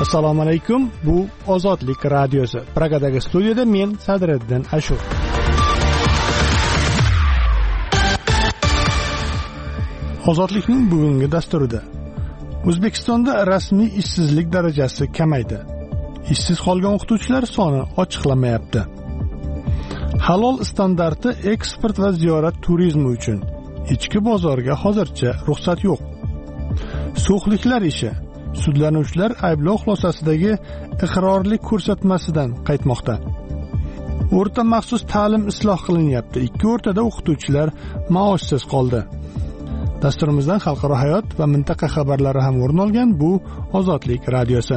Assalomu alaykum. Bu Ozodlik radiosi. Pragadagi studiyada men Sadriddin Ashur. Ozodlikning bugungi dasturida O'zbekistonda rasmiy ishsizlik darajasi kamaydi. Ishsiz qolgan o'qituvchilar soni ochiqlanmayapti. Halol standarti eksport va ziyorat turizmi uchun ichki bozorga hozircha ruxsat yo'q. So'xliklar ishi. Sudlanuvchilar ayblov xulosasidagi iqrorlik ko'rsatmasidan qaytmoqda. O'rta maxsus ta'lim isloh qilinyapti. Ikki o'rtada o'qituvchilar maoshsiz qoldi. Dasturimizdan xalqaro hayot va mintaqa xabarlari ham o'rin olgan. Bu Ozodlik radiosi.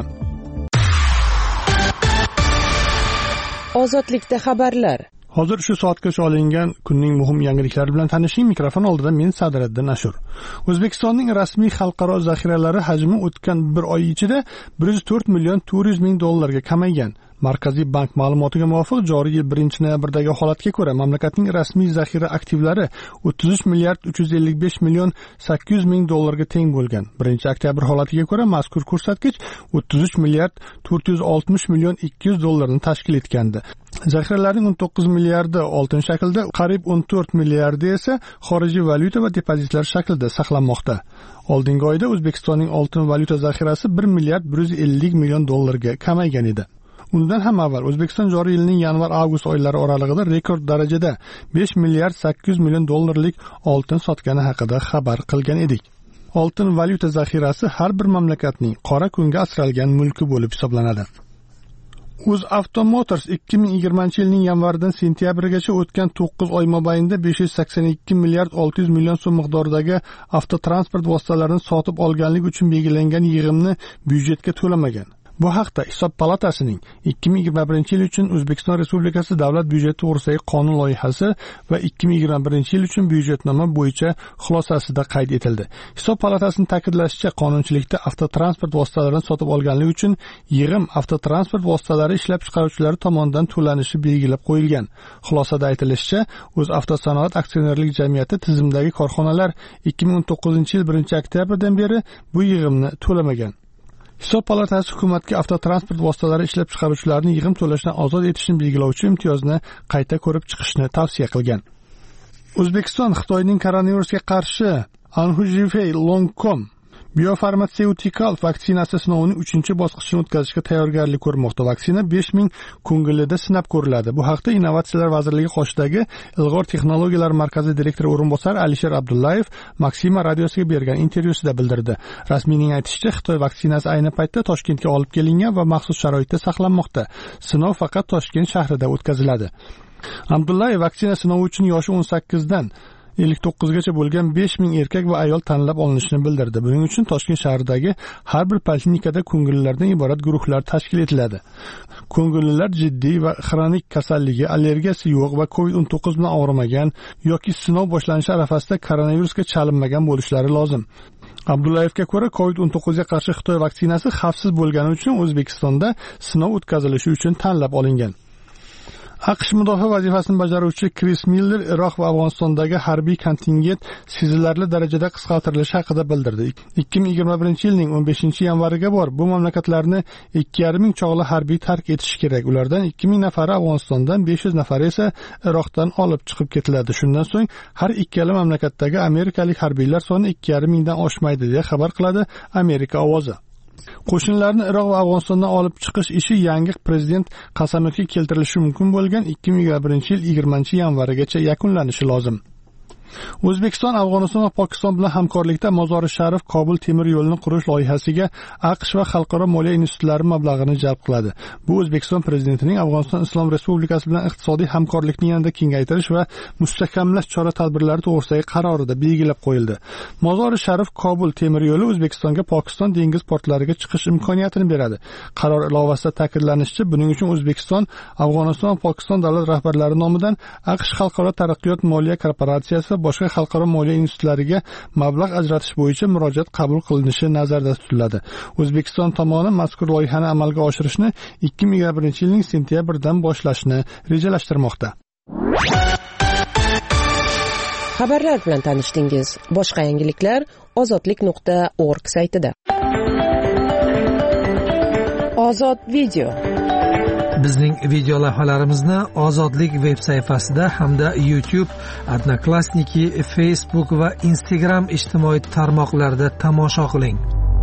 Ozodlikda xabarlar. Hozir shu soatgacha olingan kunning muhim yangiliklari bilan tanishing. Mikrofon oldida men Sadriddin Ashur. O'zbekistonning rasmiy xalqaro zaxiralari hajmi o'tgan bir oy ichida 104 million 400 ming dollarga kamaygan. Markaziy bank ma'lumotiga muvofiq joriy yil 1-noyabrdagi holatga ko'ra mamlakatning rasmiy zaxira aktivlari 33 milliard 355 million 800 ming dollarga teng bo'lgan. 1-oktyabr holatiga ko'ra mazkur ko'rsatkich 33 milliard 460 million 200 dollarni tashkil etgandi. Zaxiralarning 19 milliardi oltin shaklda, qariyb 14 milliardi esa xorijiy valyuta va depozitlar shaklida saqlanmoqda. Oldingi oyda O'zbekistonning oltin valyuta zaxirasi 1 milliard 150 million dollarga kamaygan edi. Undan ham avval O'zbekiston joriy yilning yanvar-avgust oylari oralig'ida rekord darajada 5 milliard 800 million dollarlik oltin sotgani haqida xabar qilgan edik. Oltin valyuta zaxirasi har bir mamlakatning qora kunga asralgan mulki bo'lib hisoblanadi. UzAuto Motors 2020 yilning yanvardan sentyabrgacha o'tgan 9 oy mobaynida 582 milliard 600 million so'm miqdoridagi avtotransport vositalarini sotib olganlik uchun belgilangan yig'imni byudjetga to'lamagan. Bu haqda Hisob palatasining 2021 yil uchun O'zbekiston Respublikasi Davlat byudjeti to'g'risidagi qonun loyihasi va 2021 yil uchun byudjetnoma bo'yicha xulosasida qayd etildi. Hisob palatasining ta'kidlashicha, qonunchilikda avtotransport vositalarini sotib olganlik uchun yig'im avtotransport vositalari ishlab chiqaruvchilari tomonidan to'lanishi belgilab qo'yilgan. Xulosada aytilishicha, O'zavtosanoat aksionerlik jamiyati tizimidagi korxonalar 2019 yil 1-oktyabrdan beri bu yig'imni to'lamagan. Hisob palatasi hukumatga avtotransport vositalari ishlab chiqaruvchilarni yig'im to'lashdan ozod etishni belgilovchi imtiyozni qayta ko'rib chiqishni tavsiya qilgan. O'zbekiston Xitoyning koronavirusga qarshi Anhujifei Longcom biofarmatseutikal vaksinasi sinovining 3-bosqichini o'tkazishga tayyorgarlik ko'rmoqda. Vaksina 5000 ko'ngilida sinab ko'riladi. Bu haqda Innovatsiyalar vazirligi qoshidagi Ilg'or texnologiyalar markazi direktori o'rinbosari Alisher Abdullayev Maxima radiosiga bergan intervyusida bildirdi. Rasmiyning aytishicha, Xitoy vaksinasi ayni paytda Toshkentga olib kelingan va maxsus sharoitda saqlanmoqda. Sinov faqat Toshkent shahrida o'tkaziladi. Abdullayev vaksina sinovi uchun yoshi 18 dan 59 gacha bo'lgan 5000 erkak va ayol tanlab olinishini bildirdi. Buning uchun Toshkent shahridagi har bir poliklinikada ko'ngillilardan iborat guruhlar tashkil etiladi. Ko'ngillilar jiddiy va xronik kasalligi, allergiyasi yo'q va COVID-19 bilan og'rimagan yoki sinov boshlanishi arafasida koronavirusga chalinmagan bo'lishlari lozim. Abdullayevga ko'ra, COVID-19 ga qarshi Xitoy vaksinasi xavfsiz bo'lgani uchun O'zbekistonda sinov o'tkazilishi uchun tanlab olingan. AQSh mudofaa vazifasini bajaruvchi Chris Miller Iroq va Afg'onistondagi harbiy kontingent sezilarli darajada qisqartirilishi haqida bildirdi. 2021 yilning 15-yanvariga bor bu mamlakatlarni 2500 chog'li harbiy tark etishi kerak. Ulardan 2000 nafari Afg'onistondan, 500 nafari esa Iroqdan olib chiqib ketiladi. Shundan so'ng har ikkala mamlakatdagi amerikalik harbiylar soni 2500 dan oshmaydi, deya xabar qiladi Amerika ovozi. Qo'shinlarni Iroq va Afg'onistondan olib chiqish ishi yangi prezident qasamyodga keltirilishi mumkin bo'lgan 2021 yil 20-yanvarigacha yakunlanishi lozim. O'zbekiston Afg'oniston va Pokiston bilan hamkorlikda Mozori Sharif Kobul temir yo'lini qurish loyihasiga AQSh va xalqaro moliya institutlari mablag'ini jalb qiladi. Bu O'zbekiston prezidentining Afg'oniston Islom Respublikasi bilan iqtisodiy hamkorlikni yanada kengaytirish va mustahkamlash chora-tadbirlari to'g'risidagi qarorida belgilab qo'yildi. Mozori Sharif Kobul temir yo'li O'zbekistonga Pokiston dengiz portlariga chiqish imkoniyatini beradi. Qaror ilovasida ta'kidlanishicha, buning uchun O'zbekiston, Afg'oniston va Pokiston davlat rahbarlari nomidan AQSh Xalqaro taraqqiyot moliya korporatsiyasi boshqa xalqaro moliya institutlariga mablag' ajratish bo'yicha murojaat qabul qilinishi nazarda tutiladi. O'zbekiston tomoni mazkur loyihani amalga oshirishni 2021 yilning sentyabridan boshlashni rejalashtirmoqda. Xabarlar bilan tanishdingiz. Boshqa yangiliklar ozodlik.org saytida. Ozod video. Bizning video lavhalarimizni Ozodlik veb sayfasida hamda YouTube, Odnoklassniki, Facebook va Instagram ijtimoiy tarmoqlarida tomosha qiling.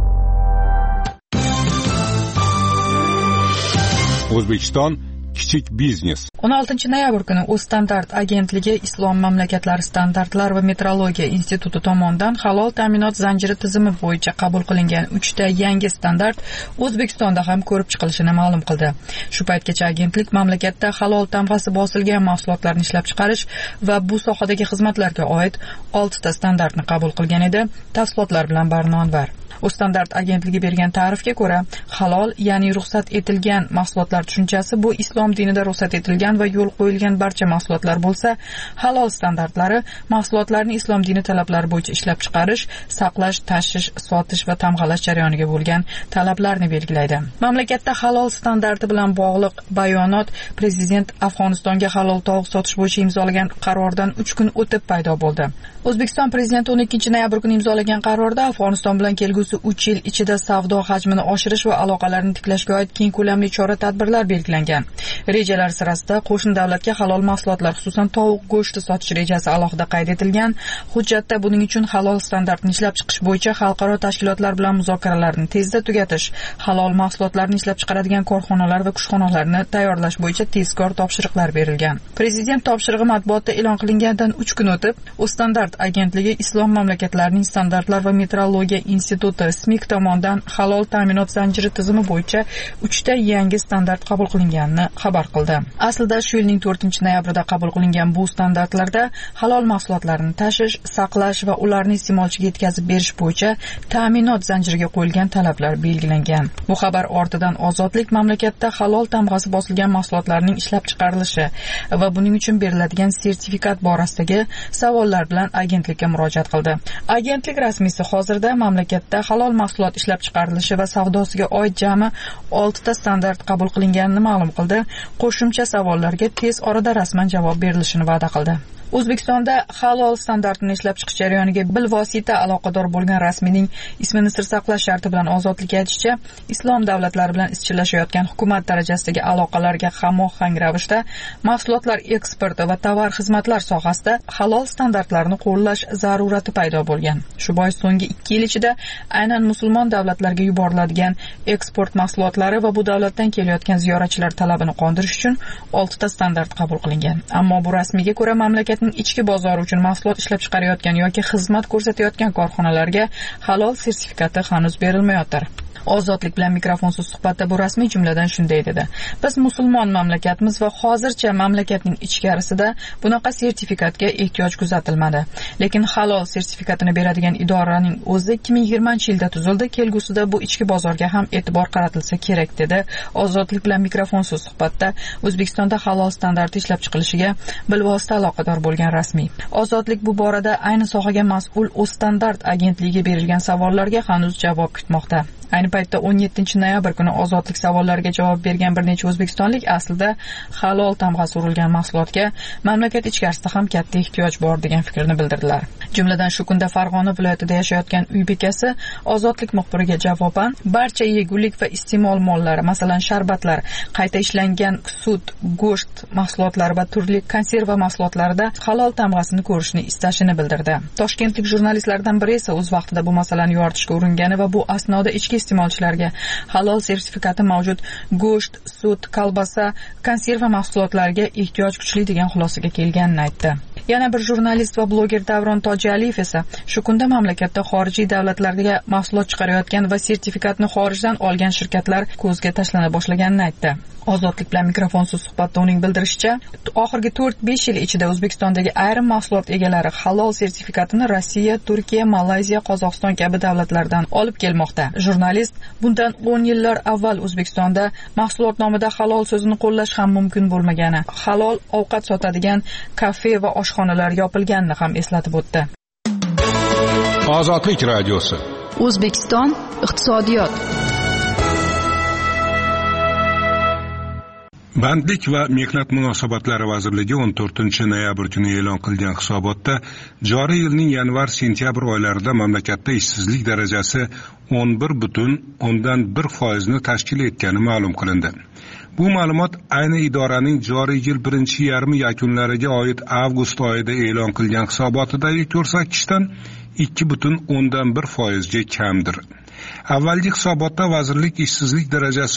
O'zbekiston kichik biznes. 16 noyabr kuni O'zstandart agentligi Islom mamlakatlari standartlar va metrologiya instituti tomonidan halol ta'minot zanjiri tizimi bo'yicha qabul qilingan 3 ta yangi standart O'zbekistonda ham ko'rib chiqilishini ma'lum qildi. Shu paytgacha agentlik mamlakatda halol tamg'asi bosilgan mahsulotlarni ishlab chiqarish va bu sohadagi xizmatlarga oid 6 ta standartni qabul qilgan edi. Tafsilotlar bilan Barnonvar. O'zstandart agentligi bergan ta'rifga ko'ra, halol, ya'ni ruxsat etilgan mahsulotlar tushunchasi bu islom dinida ruxsat etilgan va yo'l qo'yilgan barcha mahsulotlar bo'lsa, halol standartlari mahsulotlarni islom dini talablari bo'yicha ishlab chiqarish, saqlash, tashish, sotish va tamg'alash jarayoniga bo'lgan talablarni belgilaydi. Mamlakatda halol standarti bilan bog'liq bayonot Prezident Afg'onistonga halol tovuq sotish bo'yicha imzolagan qarordan 3 kun o'tib paydo bo'ldi. O'zbekiston Prezidenti 12 noyabr kuni imzolagan qarorda Afg'oniston bilan kelgusi 3 yil ichida savdo hajmini oshirish va aloqalarni tiklashga oid keng ko'lamli chora-tadbirlar belgilangan. Rejalar sirasida qo'shni davlatga halol mahsulotlar, xususan tovuq go'shti sotish rejasi alohida qayd etilgan. Hujjatda buning uchun halol standartni ishlab chiqish bo'yicha xalqaro tashkilotlar bilan muzokaralarni tezda tugatish, halol mahsulotlarni ishlab chiqaradigan korxonalar va kushxonalarni tayyorlash bo'yicha tezkor topshiriqlar berilgan. Prezident topshirig'i matbuotda e'lon qilingandan 3 kun o'tib, O'zstandart agentligi Islom mamlakatlarining standartlar va metrologiya instituti SMIK tomonidan halol ta'minot zanjiri tizimi bo'yicha 3 ta yangi standart qabul qilinganini xabar qildi. Aslida shu yilning 4-noyabrida qabul qilingan bu standartlarda halol mahsulotlarni tashish, saqlash va ularni iste'molchiga yetkazib berish bo'yicha ta'minot zanjiriga qo'yilgan talablar belgilangan. Bu xabar ortidan Ozodlik mamlakatda halol tamg'asi bosilgan mahsulotlarning ishlab chiqarilishi va buning uchun beriladigan sertifikat borasidagi savollar bilan agentlikka murojaat qildi. Agentlik rasmiysi hozirda mamlakatda halol mahsulot ishlab chiqarilishi va savdosiga oid jami 6 ta standart qabul qilinganini ma'lum qildi. Qo'shimcha savollarga tez orada rasman javob berilishini va'da qildi. O'zbekistonda halol standartini ishlab chiqish jarayoniga bilvosita aloqador bo'lgan rasmiyning ismini sir saqlash sharti bilan Ozodlik aytishicha, islom davlatlari bilan izchillashayotgan hukumat darajasidagi aloqalarga hamohang ravishda mahsulotlar eksporti va tovar xizmatlar sohasida halol standartlarni qo'llash zarurati paydo bo'lgan. Shu bois so'nggi 2 yil ichida aynan musulmon davlatlarga yuboriladigan eksport mahsulotlari va bu davlatdan kelayotgan ziyoratchilar talabini qondirish uchun 6 ta standart qabul qilingan. Ammo bu rasmiyga ko'ra mamlakat ichki bozor uchun mahsulot ishlab chiqarayotgan yoki xizmat ko'rsatayotgan korxonalarga halol sertifikati hanuz berilmayotir. Ozodlik bilan mikrofonsiz suhbatda bu rasmiy jumladan shunday dedi: Biz musulmon mamlakatmiz va hozircha mamlakatning ichkarisida bunaqa sertifikatga ehtiyoj kuzatilmadi. Lekin halol sertifikatini beradigan idoraning o'zi 2020-yilda tuzildi. Kelgusida bu ichki bozorga ham e'tibor qaratilsa kerak dedi. Ozodlik bilan mikrofonsiz suhbatda O'zbekistonda halol standarti ishlab chiqilishiga bilvosita aloqador bo'lgan rasmiy. Ozodlik bu borada ayni sohaga mas'ul O'zstandart agentligiga berilgan savollarga hanuz javob kutmoqda. Ayni paytda 17 noyabr kuni Ozodlik savollariga javob bergan bir necha o'zbekistonlik aslida halol tamg'asi urilgan mahsulotga mamlakat ichkarisida ham katta ehtiyoj bor degan fikrni bildirdilar. Jumladan shu kunda Farg'ona viloyatida yashayotgan uy bekasi Ozodlik muxbiriga javoban barcha yegulik va iste'mol mollari, masalan sharbatlar, qayta ishlangan sut, go'sht mahsulotlari va turli konserva mahsulotlarida halol tamg'asini ko'rishni istashini bildirdi. Toshkentlik jurnalistlardan biri esa o'z vaqtida bu masalani yoritishga uringani va bu asnoda ichki iste'molchilarga halol sertifikati mavjud go'sht, sut, kolbasa, konserva mahsulotlariga ehtiyoj kuchli degan xulosaga kelganini aytdi. Yana bir jurnalist va bloger Davron Tojaliyev esa shu kunda mamlakatda xorijiy davlatlarga mahsulot chiqarayotgan va sertifikatni xorijdan olgan shirkatlar ko'zga tashlana boshlaganini aytdi. Ozodlik bilan mikrofonsiz suhbatda uning bildirishicha, oxirgi 4-5 yil ichida O'zbekistondagi ayrim mahsulot egalari halol sertifikatini Rossiya, Turkiya, Malayziya, Qozog'iston kabi davlatlardan olib kelmoqda. Jurnalist bundan 10 yillar avval O'zbekistonda mahsulot nomida halol so'zini qo'llash ham mumkin bo'lmagani, halol ovqat sotadigan kafe va oshxonalar yopilganini ham eslatib o'tdi. Ozodlik radiosi. O'zbekiston iqtisodiyot. Bandlik va mehnat munosabatlari vazirligi 14-noyabr kuni e'lon qilgan hisobotda joriy yilning yanvar-sentyabr oylarida mamlakatda ishsizlik darajasi 11,1% ni tashkil etgani ma'lum qilindi. Bu ma'lumot ayni idoraning joriy yil birinchi yarmi yakunlariga oid avgust oyida e'lon qilgan hisobotidagi ko'rsatkichdan 2,1% ga kamdir. Avvalgi hisobotda vazirlik ishsizlik darajasi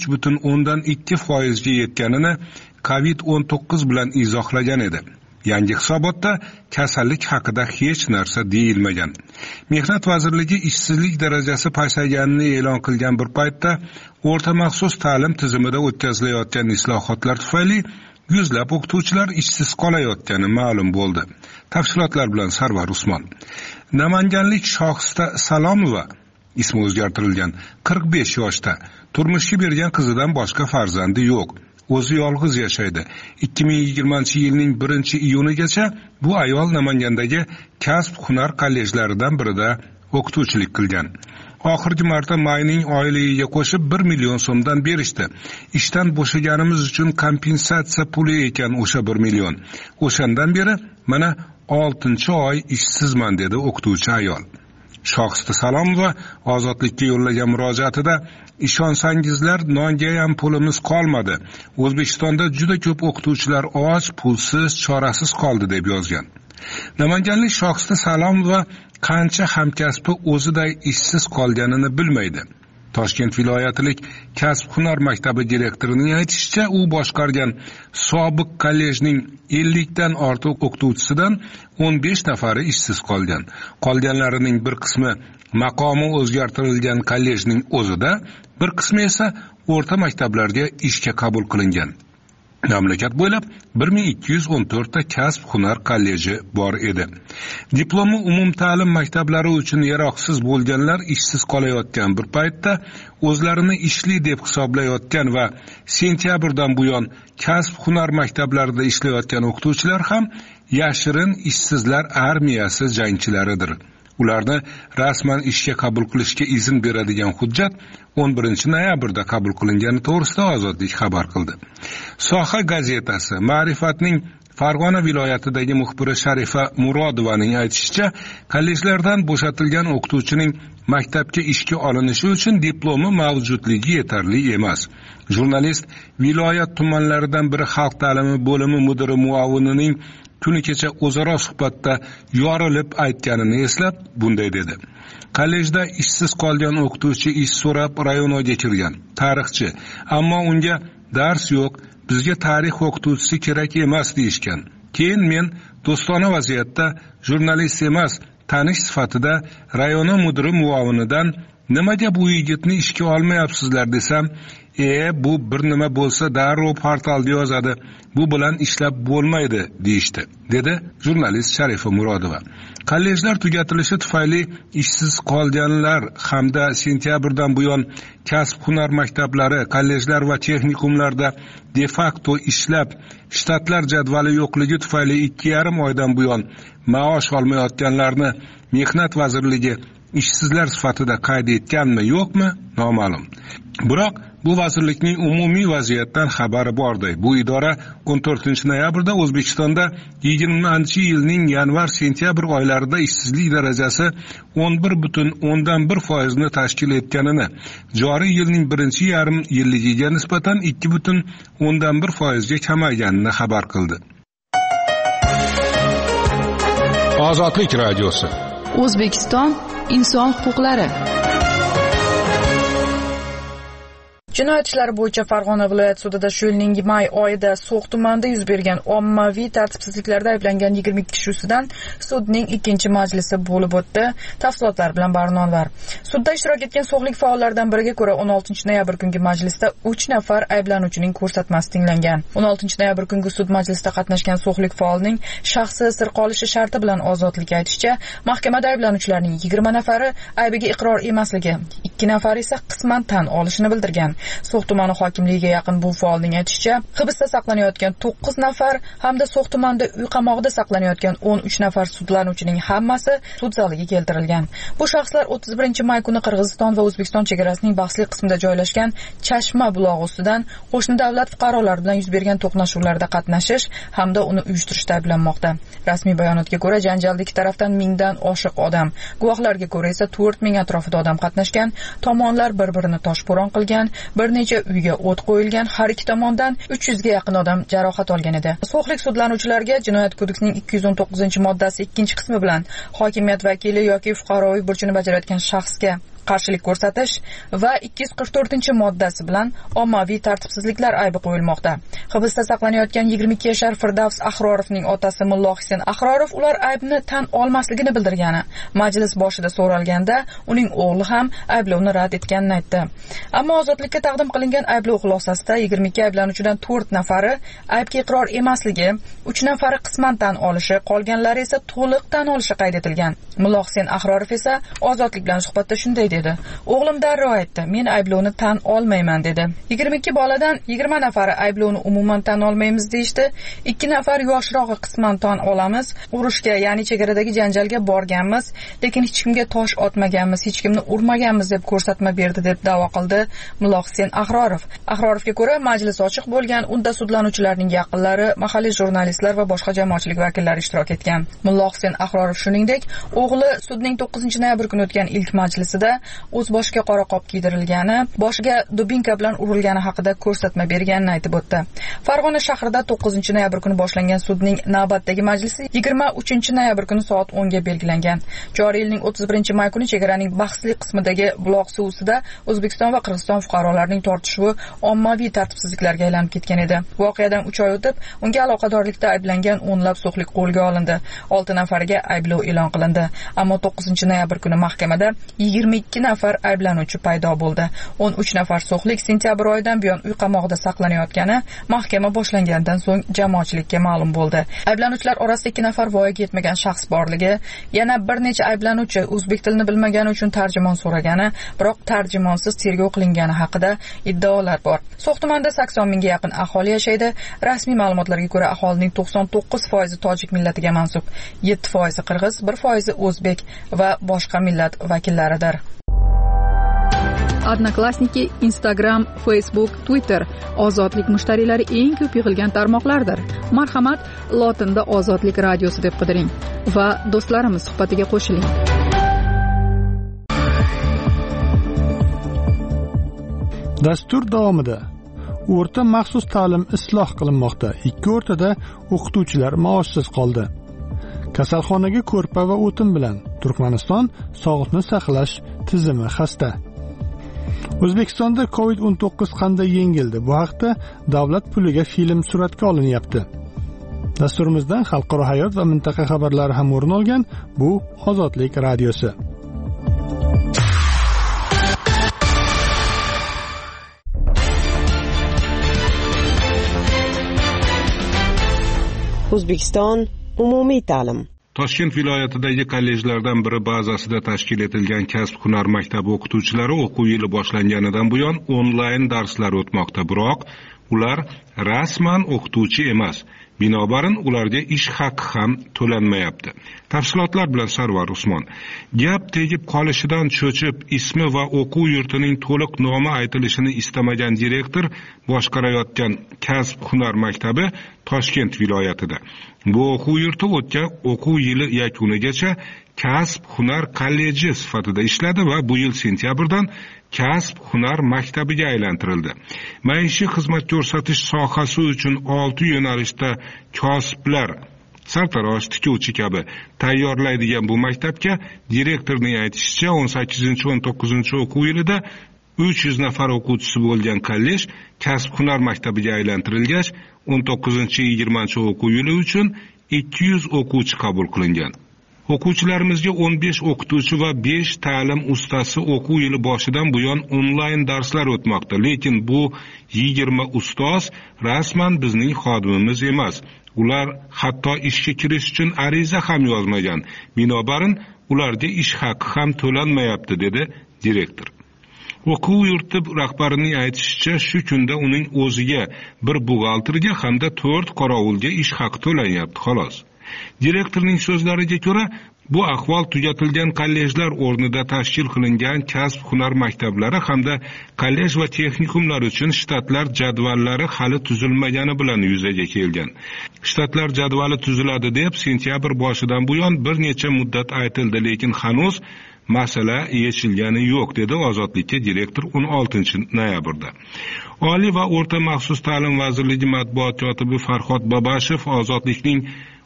13,2% ga yetganini COVID-19 bilan izohlagan edi. Yangi hisobotda kasallik haqida hech narsa deyilmagan. Mehnat vazirligi ishsizlik darajasi pasayganini e'lon qilgan bir paytda o'rta maxsus ta'lim tizimida o'tkazilayotgan islohotlar tufayli yuzlab o'qituvchilar ishsiz qolayotgani ma'lum bo'ldi. Tafsilotlar bilan Sarvar Usmon. Namanganlik Shohista Salomova ismi o'zgartirilgan 45 yoshda turmushga bergan qizidan boshqa farzandi yo'q. O'zi yolg'iz yashaydi. 2020-yilning 1-iyunigacha bu ayol Namangandagi kasb-hunar kollejlaridan birida o'qituvchilik qilgan. Oxirgi marta mayning oyligiga qo'shib 1 million so'mdan berishdi. Ishdan bo'shaganimiz uchun kompensatsiya puli ekan o'sha 1 million. O'shandan beri mana 6-oy ishsizman dedi o'qituvchi ayol. Shohista Salomova Ozodlikka yo'llagan murojaatida ishonsangizlar nonga ham pulimiz qolmadi. O'zbekistonda juda ko'p o'qituvchilar och, pulsiz, chorasiz qoldi deb yozgan. Namanganlik Shohista Salomova qancha hamkasbi o'ziday ishsiz qolganini bilmaydi. Toshkent viloyatilik kasb-hunar maktabi direktorining aytishicha, u boshqargan sobiq kollejning 50 dan ortiq o'qituvchisidan 15 nafari ishsiz qolgan. Qolganlarining bir qismi maqomi o'zgartirilgan kollejning o'zida, bir qismi esa o'rta maktablarga ishga qabul qilingan. Mamlakat bo'ylab 1214 ta kasb-hunar kolleji bor edi. Diplomi umumta'lim maktablari uchun yaroqsiz bo'lganlar ishsiz qolayotgan bir paytda o'zlarini ishli deb hisoblayotgan va sentyabrdan buyon kasb-hunar maktablarida ishlayotgan o'qituvchilar ham yashirin ishsizlar armiyasi jangchilaridir. Ularni rasman ishga qabul qilishga izn beradigan hujjat 11-noyabrda qabul qilingani to'g'risida Ozodlik xabar qildi. Soha gazetasi Ma'rifatning Farg'ona viloyatidagi muxbiri Sharifa Murodovaning aytishicha, kollejlardan bo'shatilgan o'qituvchining maktabga ishga olinishi uchun diplomi mavjudligi yetarli emas. Jurnalist viloyat tumanlaridan biri xalq ta'limi bo'limi mudiri muavinining kuni kecha o'zaro suhbatda yorilib aytganini eslab bunday dedi. Kollejda ishsiz qolgan o'qituvchi ish so'rab rayonga kirgan. Tarixchi, ammo unga dars yo'q, bizga tarix o'qituvchisi kerak emas deyishgan. Keyin men do'stona vaziyatda jurnalist emas, tanish sifatida rayona mudiri muavinidan nimaga bu yigitni ishga olmayapsizlar desam, bu bir nima bo'lsa darrov portalda yozadi. Bu bilan ishlab bo'lmaydi deyishdi, dedi jurnalist Sharifa Murodova. Kollejlar tugatilishi tufayli ishsiz qolganlar hamda sentyabrdan buyon kasb-hunar maktablari, kollejlar va texnikumlarda de facto ishlab, shtatlar jadvali yo'qligi tufayli 2,5 oydan buyon maosh olmayotganlarni Mehnat vazirligi ishsizlar sifatida qayd etganmi, yo'qmi, noma'lum. Biroq bu vazirlikning umumiy vaziyatdan xabari borday. Bu idora 14-noyabrda O'zbekistonda 20-yilning yanvar-sentyabr oylarida ishsizlik darajasi 11,1% ni tashkil etganini, joriy yilning birinchi yarim yilligiga nisbatan 2,1% ga kamayganini xabar qildi. Ozodlik radiosi. O'zbekiston inson huquqlari. Jinoyat ishlari bo'yicha Farg'ona viloyat sudida shu yilning may oyida So'x tumanida yuz bergan ommaviy tartibsizliklarda ayblangan 22 kishi ustidan sudning 2-majlisi bo'lib o'tdi. Tafsilotlar bilan Barnonlar. Sudda ishtirok etgan so'xlik faollaridan biriga ko'ra 16-noyabr kungi majlisda 3 nafar ayblanuvchining ko'rsatmasi tinglangan. 16-noyabr kungi sud majlisida qatnashgan so'xlik faolning shaxsi sir qolishi sharti bilan Ozodlik aytishicha, mahkamada ayblanuvchilarning 20 nafari aybiga iqror emasligi, 2 nafari esa qisman tan olishini bildirgan. So'x tumani hokimligiga yaqin bu faolning aytishicha, hibsda saqlanayotgan 9 nafar hamda So'x tumanida uy qamog'ida saqlanayotgan 13 nafar sudlanuvchining hammasi sud zaliga keltirilgan. Bu shaxslar 31-may kuni Qirg'iziston va O'zbekiston chegarasining bahsli qismida joylashgan Chashma bulog'i ustidan qo'shni davlat fuqarolari bilan yuz bergan to'qnashuvlarda qatnashish hamda uni uyushtirishda ayblanmoqda. Rasmiy bayonotga ko'ra, janjalda ikki tarafdan 1000 dan oshiq odam, guvohlarga ko'ra esa 4000 atrofida odam qatnashgan. Tomonlar bir-birini toshbo'ron qilgan, bir necha uyga o't qo'yilgan, har ikki tomondan 300 ga yaqin odam jarohat olgan edi. So'xlik sudlanuvchilarga Jinoyat kodeksining 219-moddasi 2-qismi bilan hokimiyat vakili yoki fuqaroviy burchini bajarayotgan shaxsga qarshilik ko'rsatish va 244-moddasi bilan ommaviy tartibsizliklar aybi qo'yilmoqda. Hibsda saqlanayotgan 22 yashar Firdavs Ahrorovning otasi Mullo Husayn Ahrorov ular aybni tan olmasligini bildirgani. Majlis boshida so'ralganda uning o'g'li ham ayblovni rad etganini aytdi. Ammo ozodlikka taqdim qilingan ayblov xulosasida 22 ayblanuvchidan 4 nafari aybga iqror emasligi, 3 nafari qisman tan olishi, qolganlari esa to'liq tan olishi qayd etilgan. Mullo Husayn Ahrorov esa ozodlik bilan suhbatda shunday dedi: "O'g'lim darrov aytdi, men ayblovni tan olmayman" dedi. 22 boladan 20 nafari ayblovni umuman tan olmaymiz deyishdi. 2 nafar yoshrog'i qisman tan olamiz. Urushga, ya'ni chegaradagi janjalga borganmiz, lekin hech kimga tosh otmaganmiz, hech kimni urmaganmiz deb ko'rsatma berdi deb da'vo qildi Mullo Husayn Ahrorov. Ahrorovga ko'ra, majlis ochiq bo'lgan, unda sudlanuvchilarning yaqinlari, mahalliy jurnalistlar va boshqa jamoatchilik vakillari ishtirok etgan. Mullo Husayn Ahrorov shuningdek, o'g'li sudning 9-noyabr kuni o'tgan ilk majlisida o'z boshiga qora qop kiydirilgani, boshiga dubinka bilan urilgani haqida ko'rsatma berganini aytib o'tdi. Farg'ona shahrida 9-noyabr kuni boshlangan sudning navbatdagi majlisi 23-noyabr kuni soat 10 ga belgilangan. Joriy yilning 31-may kuni chegaraning bahsli qismidagi buloq suvida O'zbekiston va Qirg'iziston fuqarolarining tortishuvi ommaviy tartibsizliklarga aylanib ketgan edi. Voqeadan 3 oy o'tib, unga aloqadorlikda ayblangan o'nlab so'xlik qo'lga olindi. 6 nafariga ayblov e'lon qilindi. Ammo 9-noyabr kuni mahkamada 22 nafar ayblanuvchi paydo bo'ldi. 13 nafar so'xlik sentyabr oyidan buyon uy qamog'ida saqlanayotgani mahkama boshlangandan so'ng jamoatchilikka ma'lum bo'ldi. Ayblanuvchilar orasida 2 nafar voyaga yetmagan shaxs borligi, yana bir necha ayblanuvchi o'zbek tilini bilmagani uchun tarjimon so'ragani, biroq tarjimonsiz tergov qilingani haqida iddaolar bor. So'x tumanida 80 mingga yaqin aholi yashaydi. Rasmiy ma'lumotlarga ko'ra, aholining 99% tojik millatiga mansub, 7% qirg'iz, 1% o'zbek va boshqa millat vakillaridir. Odnoklassniki, Instagram, Facebook, Twitter ozodlik mushtariylari eng ko'p yig'ilgan tarmoqlardir. Marhamat, lotinda Ozodlik radiosi deb qidiring va do'stlarimiz suhbatiga qo'shiling. Dastur davomida o'rta maxsus ta'lim isloh qilinmoqda. 2 o'rtada o'qituvchilar maoshsiz qoldi. Kasalxonaga ko'rpa va o'tin bilan Turkmaniston sog'liqni saqlash tizimi xasta. O'zbekistonda COVID-19 qanday yengildi? Bu haqda davlat puliga film suratga olinyapti. Dasturimizdan xalqaro hayot va mintaqa xabarlari ham o'rin olgan. Bu Ozodlik radiosi. O'zbekiston umumiy ta'lim. Toshkent viloyatidagi kollejlardan biri bazasida tashkil etilgan kasb-hunar maktabi o'qituvchilari o'quv yili boshlanganidan buyon onlayn darslar o'tmoqda, biroq ular rasman o'qituvchi emas. Binobarin ularga ish haqi ham to'lanmayapti. Tafsilotlar bilan Sarvar Usmon. Gap tegib qolishidan cho'chib, ismi va o'quv yurtining to'liq nomi aytilishini istamagan direktor boshqarayotgan kasb-hunar maktabi Toshkent viloyatida. Bu o'quv yurti o'tgan o'quv yili yakunigacha kasb-hunar kolleji sifatida ishladi va bu yil sentyabrdan kasb-hunar maktabiga aylantirildi. Maishiy xizmat ko'rsatish sohasi uchun 6 yo'nalishda kasblar, sartarosh, tikuvchi kabi tayyorlaydigan bu maktabga direktorning aytishicha 18-19 o'quv yilida 300 nafar o'quvchisi bo'lgan kollej kasb-hunar maktabiga aylantirilgach, 19-20 o'quv yili uchun 200 o'quvchi qabul qilingan. O'quvchilarimizga 15 o'qituvchi va 5 ta'lim ustasi o'quv yili boshidan buyon onlayn darslar o'tmoqda, lekin bu 20 ustoz rasman bizning xodimimiz emas. Ular hatto ishga kirish uchun ariza ham yozmagan. Binobarin ularga ish haqi ham to'lanmayapti, dedi direktor. O'quv yurti rahbarining aytishicha, shu kunda uning o'ziga, bir buxgalterga hamda 4 qorovulga ish haqi to'lanyapti xolos. Direktorning so'zlariga ko'ra, bu ahvol tugatilgan kollejlar o'rnida tashkil qilingan kasb-hunar maktablari hamda kollej va texnikumlar uchun shtatlar jadvallari hali tuzilmagani bilan yuzaga kelgan. Shtatlar jadvali tuziladi deb sentyabr boshidan buyon bir necha muddat aytildi, lekin hanuz masala yechilgani yo'q, dedi Ozodlikka direktor 16 noyabrda. Oliy va o'rta maxsus ta'lim vazirligi matbuot kotibi Farhod Babashev Ozodlikning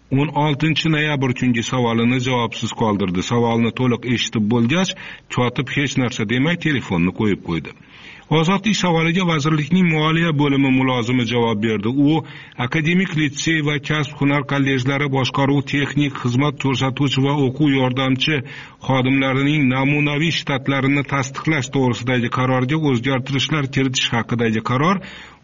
16 noyabr kungi savolini javobsiz qoldirdi. Savolni to'liq eshitib bo'lgach, kotib hech narsa demay telefonni qo'yib qo'ydi. Ozodlik savoliga vazirlikning moliya bo'limi mulozimi javob berdi. U akademik litsey va kasb-hunar kollejlari boshqaruv texnik xizmat ko'rsatuvchi va o'quv yordamchi xodimlarining namunaviy shtatlarini tasdiqlash to'g'risidagi qarorga o'zgartirishlar kiritish haqidagi qaror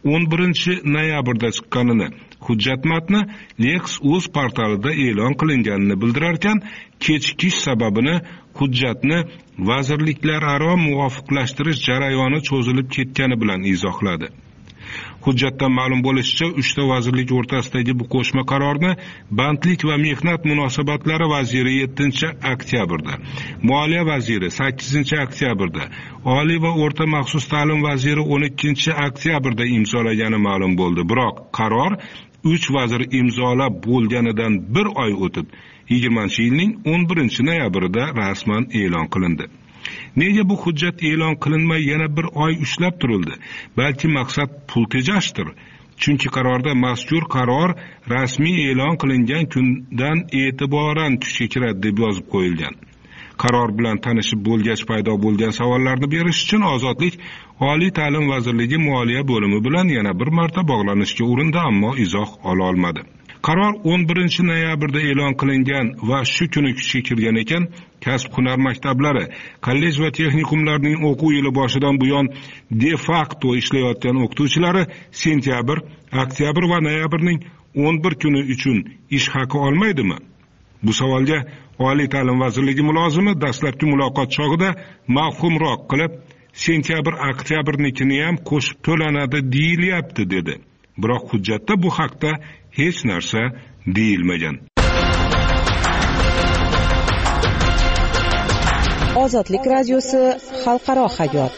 11 noyabrda chiqqanini, hujjat matni Lex.uz portalida e'lon qilinganini bildirarkan, kechikish sababini hujjatni vazirliklararo muvofiqlashtirish jarayoni cho'zilib ketgani bilan izohladi. Hujjatdan ma'lum bo'lishicha, 3 vazirlik o'rtasidagi bu qo'shma qarorni Bandlik va mehnat munosabatlari vaziri 7-oktyabrda, Moliya vaziri 8-oktyabrda, Oliy va o'rta maxsus ta'lim vaziri 12-oktyabrda imzolagani ma'lum bo'ldi. Biroq qaror 3 vazir imzolab bo'lganidan bir oy o'tib, 20-yilning 11 noyabrida rasman e'lon qilindi. Nega bu hujjat e'lon qilinmay yana bir oy ushlab turildi? Balki maqsad pul tejashdir. Chunki qarorda mazkur qaror rasmiy e'lon qilingan kundan e'tiboran kuchga kiradi deb yozib qo'yilgan. Qaror bilan tanishib bo'lgach paydo bo'lgan savollarni berish uchun Ozodlik Oliy ta'lim vazirligi moliya bo'limi bilan yana bir marta bog'lanishga urindi, ammo izoh ola olmadi. Qaror 11 noyabrda e'lon qilingan va shu kuni kuchga kirgan ekan, kasb-hunar maktablari, kollej va texnikumlarning o'quv yili boshidan buyon de facto ishlayotgan o'qituvchilari sentyabr, oktyabr va noyabrning 11 kuni uchun ish haqi olmaydimi? Bu savolga Oliy ta'lim vazirligi mulozimi dastlabki muloqot chog'ida mavhumroq qilib, sentyabr, oktyabrnikini ham qo'shib to'lanadi deyilyapti dedi. Biroq hujjatda bu haqda hech narsa deyilmagan. Ozodlik radiosi xalqaro hayot.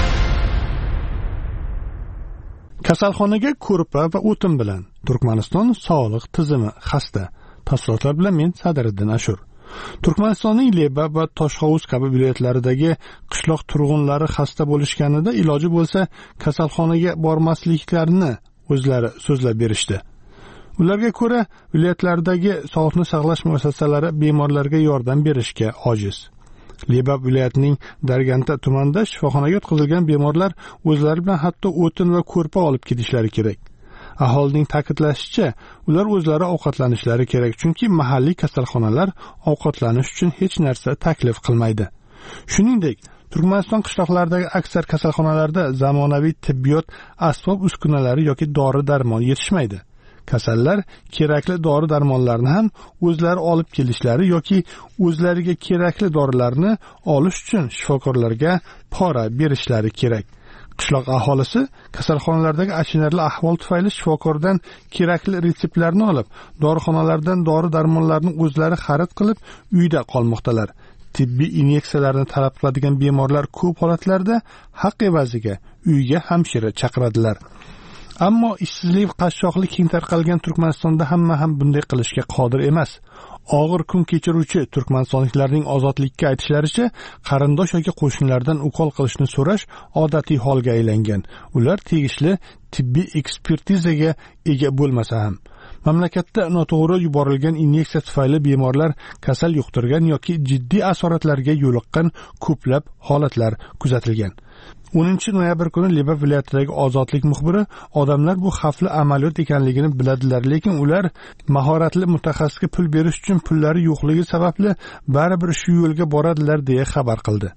Kasalxonaga ko'rpa va o'tin bilan Turkmaniston sog'liq tizimi xasta. Tafsilotlar bilan men Sadiriddin Ashur. Turkmanistonning Leba va Toshhovuz kabi viloyatlaridagi qishloq turg'unlari xasta bo'lishganida iloji bo'lsa kasalxonaga bormasliklarini o'zlari so'zlab berishdi. Ularga ko'ra, viloyatlardagi sog'liqni saqlash muassasalari bemorlarga yordam berishga ojiz. Leba viloyatining Darganta tumanida shifoxonaga yotqizilgan bemorlar o'zlari bilan hatto o'tin va ko'rpa olib ketishlari kerak. Aholining ta'kidlashicha, ular o'zlari ovqatlanishlari kerak, chunki mahalliy kasalxonalar ovqatlanish uchun hech narsa taklif qilmaydi. Shuningdek, Turkmaniston qishloqlaridagi aksar kasalxonalarda zamonaviy tibbiyot asbob-uskunalari yoki dori-darmon yetishmaydi. Kasallar kerakli dori-darmonlarni ham o'zlari olib kelishlari yoki o'zlariga kerakli dorilarni olish uchun shifokorlarga pora berishlari kerak. Qishloq aholisi kasalxonalardagi achinarli ahvol tufayli shifokordan kerakli retseptlarni olib, dorixonalardan dori-darmonlarni o'zlari xarid qilib, uyda qolmoqdalar. Tibbiy inyeksiyalarni talab qiladigan bemorlar ko'p holatlarda haq evaziga uyga hamshira chaqiradilar. Ammo ishsizlik, qashshoqlik keng tarqalgan Turkmanistonda hamma ham bunday qilishga qodir emas. Og'ir kun kechiruvchi turkmanistonliklarning Ozodlikka aytishlaricha, qarindosh yoki qo'shnilardan ukol qilishni so'rash odatiy holga aylangan. Ular tegishli tibbiy ekspertizaga ega bo'lmasa ham mamlakatda noto'g'ri yuborilgan inyeksiya tufayli bemorlar kasal yuqtirgan yoki jiddiy asoratlarga yo'liqqan ko'plab holatlar kuzatilgan. 10 noyabr kuni Leba viloyatidagi Ozodlik muxbiri odamlar bu xavfli amaliyot ekanligini biladilar, lekin ular mahoratli mutaxassisga pul berish uchun pullari yo'qligi sababli baribir shu yo'lga boradilar deya xabar qildi.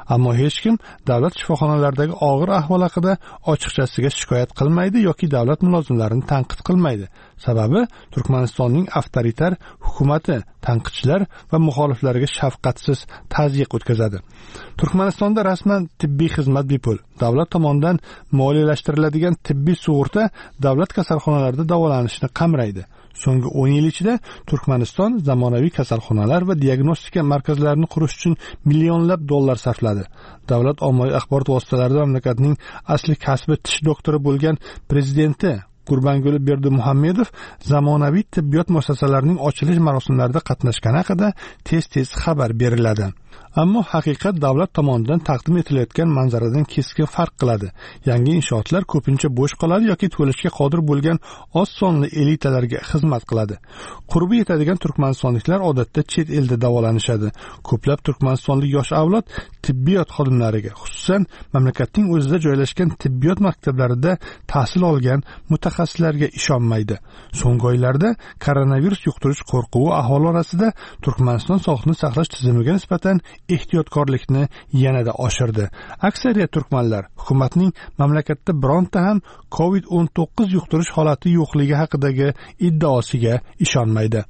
ammo hech kim davlat shifoxonalaridagi og'ir ahvol haqida ochiqchasiga shikoyat qilmaydi yoki davlat mulozimlarini tanqid qilmaydi. Sababi Turkmanistonning avtoritar hukumati tanqidchilar va muxoliflarga shafqatsiz tazyiq o'tkazadi. Turkmanistonda rasman tibbiy xizmat bepul. Davlat tomonidan moliyalashtiriladigan tibbiy sug'urta davlat kasalxonalarida davolanishni qamraydi. So'nggi 10 yil ichida Turkmaniston zamonaviy kasalxonalar va diagnostika markazlarini qurish uchun millionlab dollar sarfladi. Davlat ommaviy axborot vositalarida mamlakatning asli kasbi tish doktori bo'lgan prezidenti Gurbanguli Berdimuhammedov zamonaviy tibbiyot muassasalarining ochilish marosimlarida qatnashgani haqida tez-tez xabar beriladi. Ammo haqiqat davlat tomonidan taqdim etilayotgan manzaradan keskin farq qiladi. Yangi inshootlar ko'pincha bo'sh qoladi yoki to'lashga qodir bo'lgan oz sonli elitalarga xizmat qiladi. Qurbi yetadigan turkmanistonliklar odatda chet elda davolanishadi. Ko'plab turkmanistonlik yosh avlod tibbiyot xodimlariga, xususan mamlakatning o'zida joylashgan tibbiyot maktablarida tahsil olgan mutaxassislarga ishonmaydi. So'nggi oylarda koronavirus yuqtirish qo'rquvi aholi orasida Turkmaniston sog'liqni saqlash tizimiga nisbatan ehtiyotkorlikni yanada oshirdi. Aksariyat turkmanlar hukumatning mamlakatda bironta ham COVID-19 yuqtirish holati yo'qligi haqidagi iddaosiga ishonmaydi.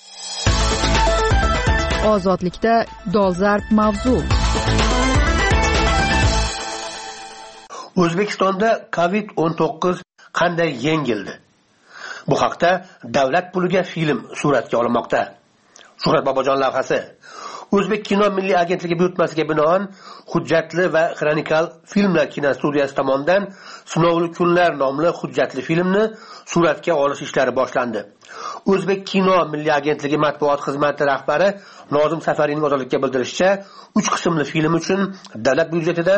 Ozodlikda dolzarb mavzu. O'zbekistonda COVID-19 qanday yengildi? Bu haqda davlat puliga film suratga olinmoqda. Shuhrat Bobojon lavhasi. O'zbek kino milliy agentligi buyurtmasiga binoan hujjatli va xronikal filmlar kinostudiyasi tomonidan Sinovli kunlar nomli hujjatli filmni suratga olish ishlari boshlandi. O'zbek kino milliy agentligi matbuot xizmati rahbari Nozim Safariyning ozodlikka bildirishicha, 3 qismli film uchun davlat byudjetidan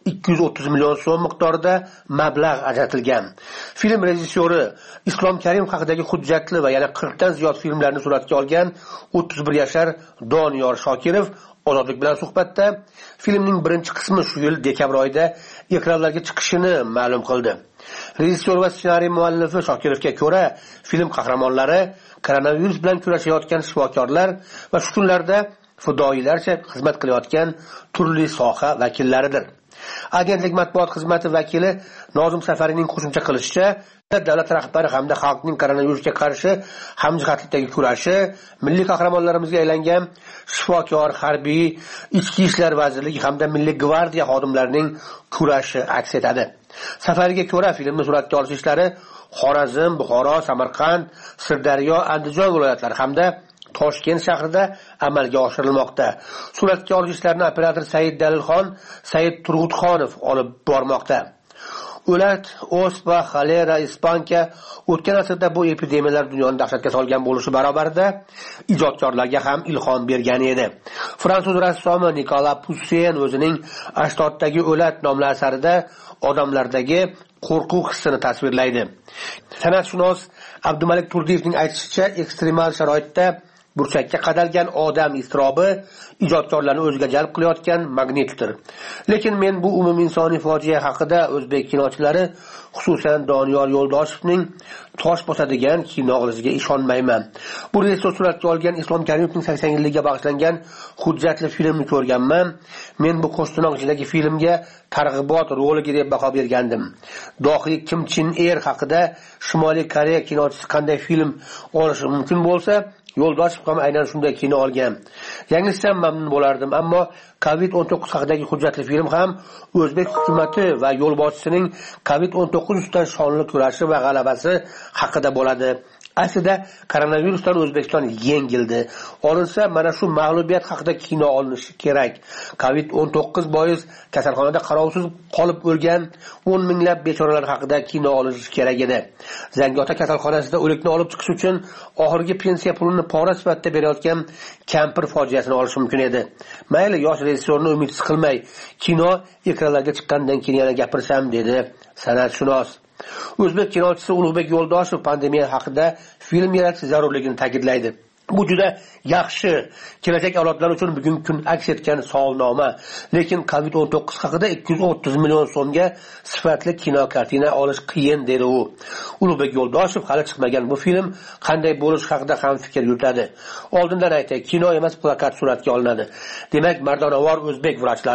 230 million so'm miqdorida mablag' ajratilgan. Film rejissyori Islom Karimov haqidagi hujjatli va yana 40 dan ziyod filmlarni suratga olgan 31 yashar Doniyor Shokirov Ozodlik bilan suhbatda filmning birinchi qismi shu yil dekabr oyida ekranlarga chiqishini ma'lum qildi. Rejissyor va ssenariy muallifi Shokirovga ko'ra, film qahramonlari koronavirus bilan kurashayotgan shifokorlar va shu kunlarda fidoyilarcha xizmat qilayotgan turli soha vakillaridir. Agentlik matbuot xizmati vakili Nozim Safariyning qo'shimcha qilishicha, davlat rahbari hamda xalqning koronavirusga qarshi hamjihatlikdagi kurashi milliy qahramonlarimizga aylangan shifokor, harbiy, ichki ishlar vazirligi hamda milliy gvardiya xodimlarining kurashi aks etadi. Safariyga ko'ra, filmni suratga olish ishlari Xorazm, Buxoro, Samarqand, Sirdaryo, Andijon viloyatlari hamda Toshkent shahrida amalga oshirilmoqda. Suratga olish ishlarini operator Said Dalilxon, Said Turg'utxonov olib bormoqda. O'lat, ospa, xolera, ispanka o'tgan asrda bu epidemiyalar dunyoni dahshatga solgan bo'lishi barobarida ijodkorlarga ham ilhom bergan edi. Fransuz rassomi Nicolas Poussin o'zining Ashtotdagi o'lat nomli asarida odamlardagi qo'rquv hissini tasvirlaydi. San'atshunos Abdumalik Turdiyevning aytishicha, ekstremal sharoitda burchakka qadalgan odam iztirobi ijodkorlarni o'ziga jalb qilayotgan magnitdir. Lekin men bu umuminsoniy fojia haqida o'zbek kinochilari, xususan Doniyor Yo'ldoshevning tosh bosadigan kino olishiga ishonmayman. Bu rejissor suratga olgan Islom Karimovning 80-yilligiga bag'ishlangan hujjatli filmni ko'rganman. Men bu qo'shto'noq ichidagi filmga targ'ibot roliga deb baho bergandim. Dohiy Kim Chen Ir haqida Shimoliy Koreya kinochisi qanday film olishi mumkin bo'lsa, Yo'ldoshev ham aynan shunday kino olgan. Yanglishsam mamnun bo'lardim, ammo COVID-19 haqidagi hujjatli film ham o'zbek hukumatı va yo'lboshchisining COVID-19 ustidan shonli kurashi va g'alabasi haqida bo'ladi. Aslida koronavirusdan O'zbekiston yengildi. Olinsa, mana shu mag'lubiyat haqida kino olinishi kerak. COVID-19 bois kasalxonada qarovsiz qolib o'lgan 10 minglab bechoralar haqida kino olinishi kerak edi. Zangiota kasalxonasida o'likni olib chiqish uchun oxirgi pensiya pulini pora sifatida berayotgan kampir fojiasini olish mumkin edi. Mayli, yosh rejissyorni umidsiz qilmay, kino ekranlarga chiqqandan keyin yana gapirsam, dedi san'atshunos. O'zbek kinochisi Ulug'bek Yo'ldoshev pandemiya haqida film yaratish zarurligini ta'kidlaydi. Bu juda yaxshi, kelajak avlodlar uchun bugungi kun aks etgan savolnoma. Lekin COVID-19 haqida 230 million so'mga sifatli kino kartina olish qiyin, dedi u. Ulug'bek Yo'ldoshev hali chiqmagan bu film qanday bo'lishi haqida ham fikr yuritadi. Oldindan aytay, kino emas, plakat suratga olinadi. Demak, mardonavor o'zbek vrachlari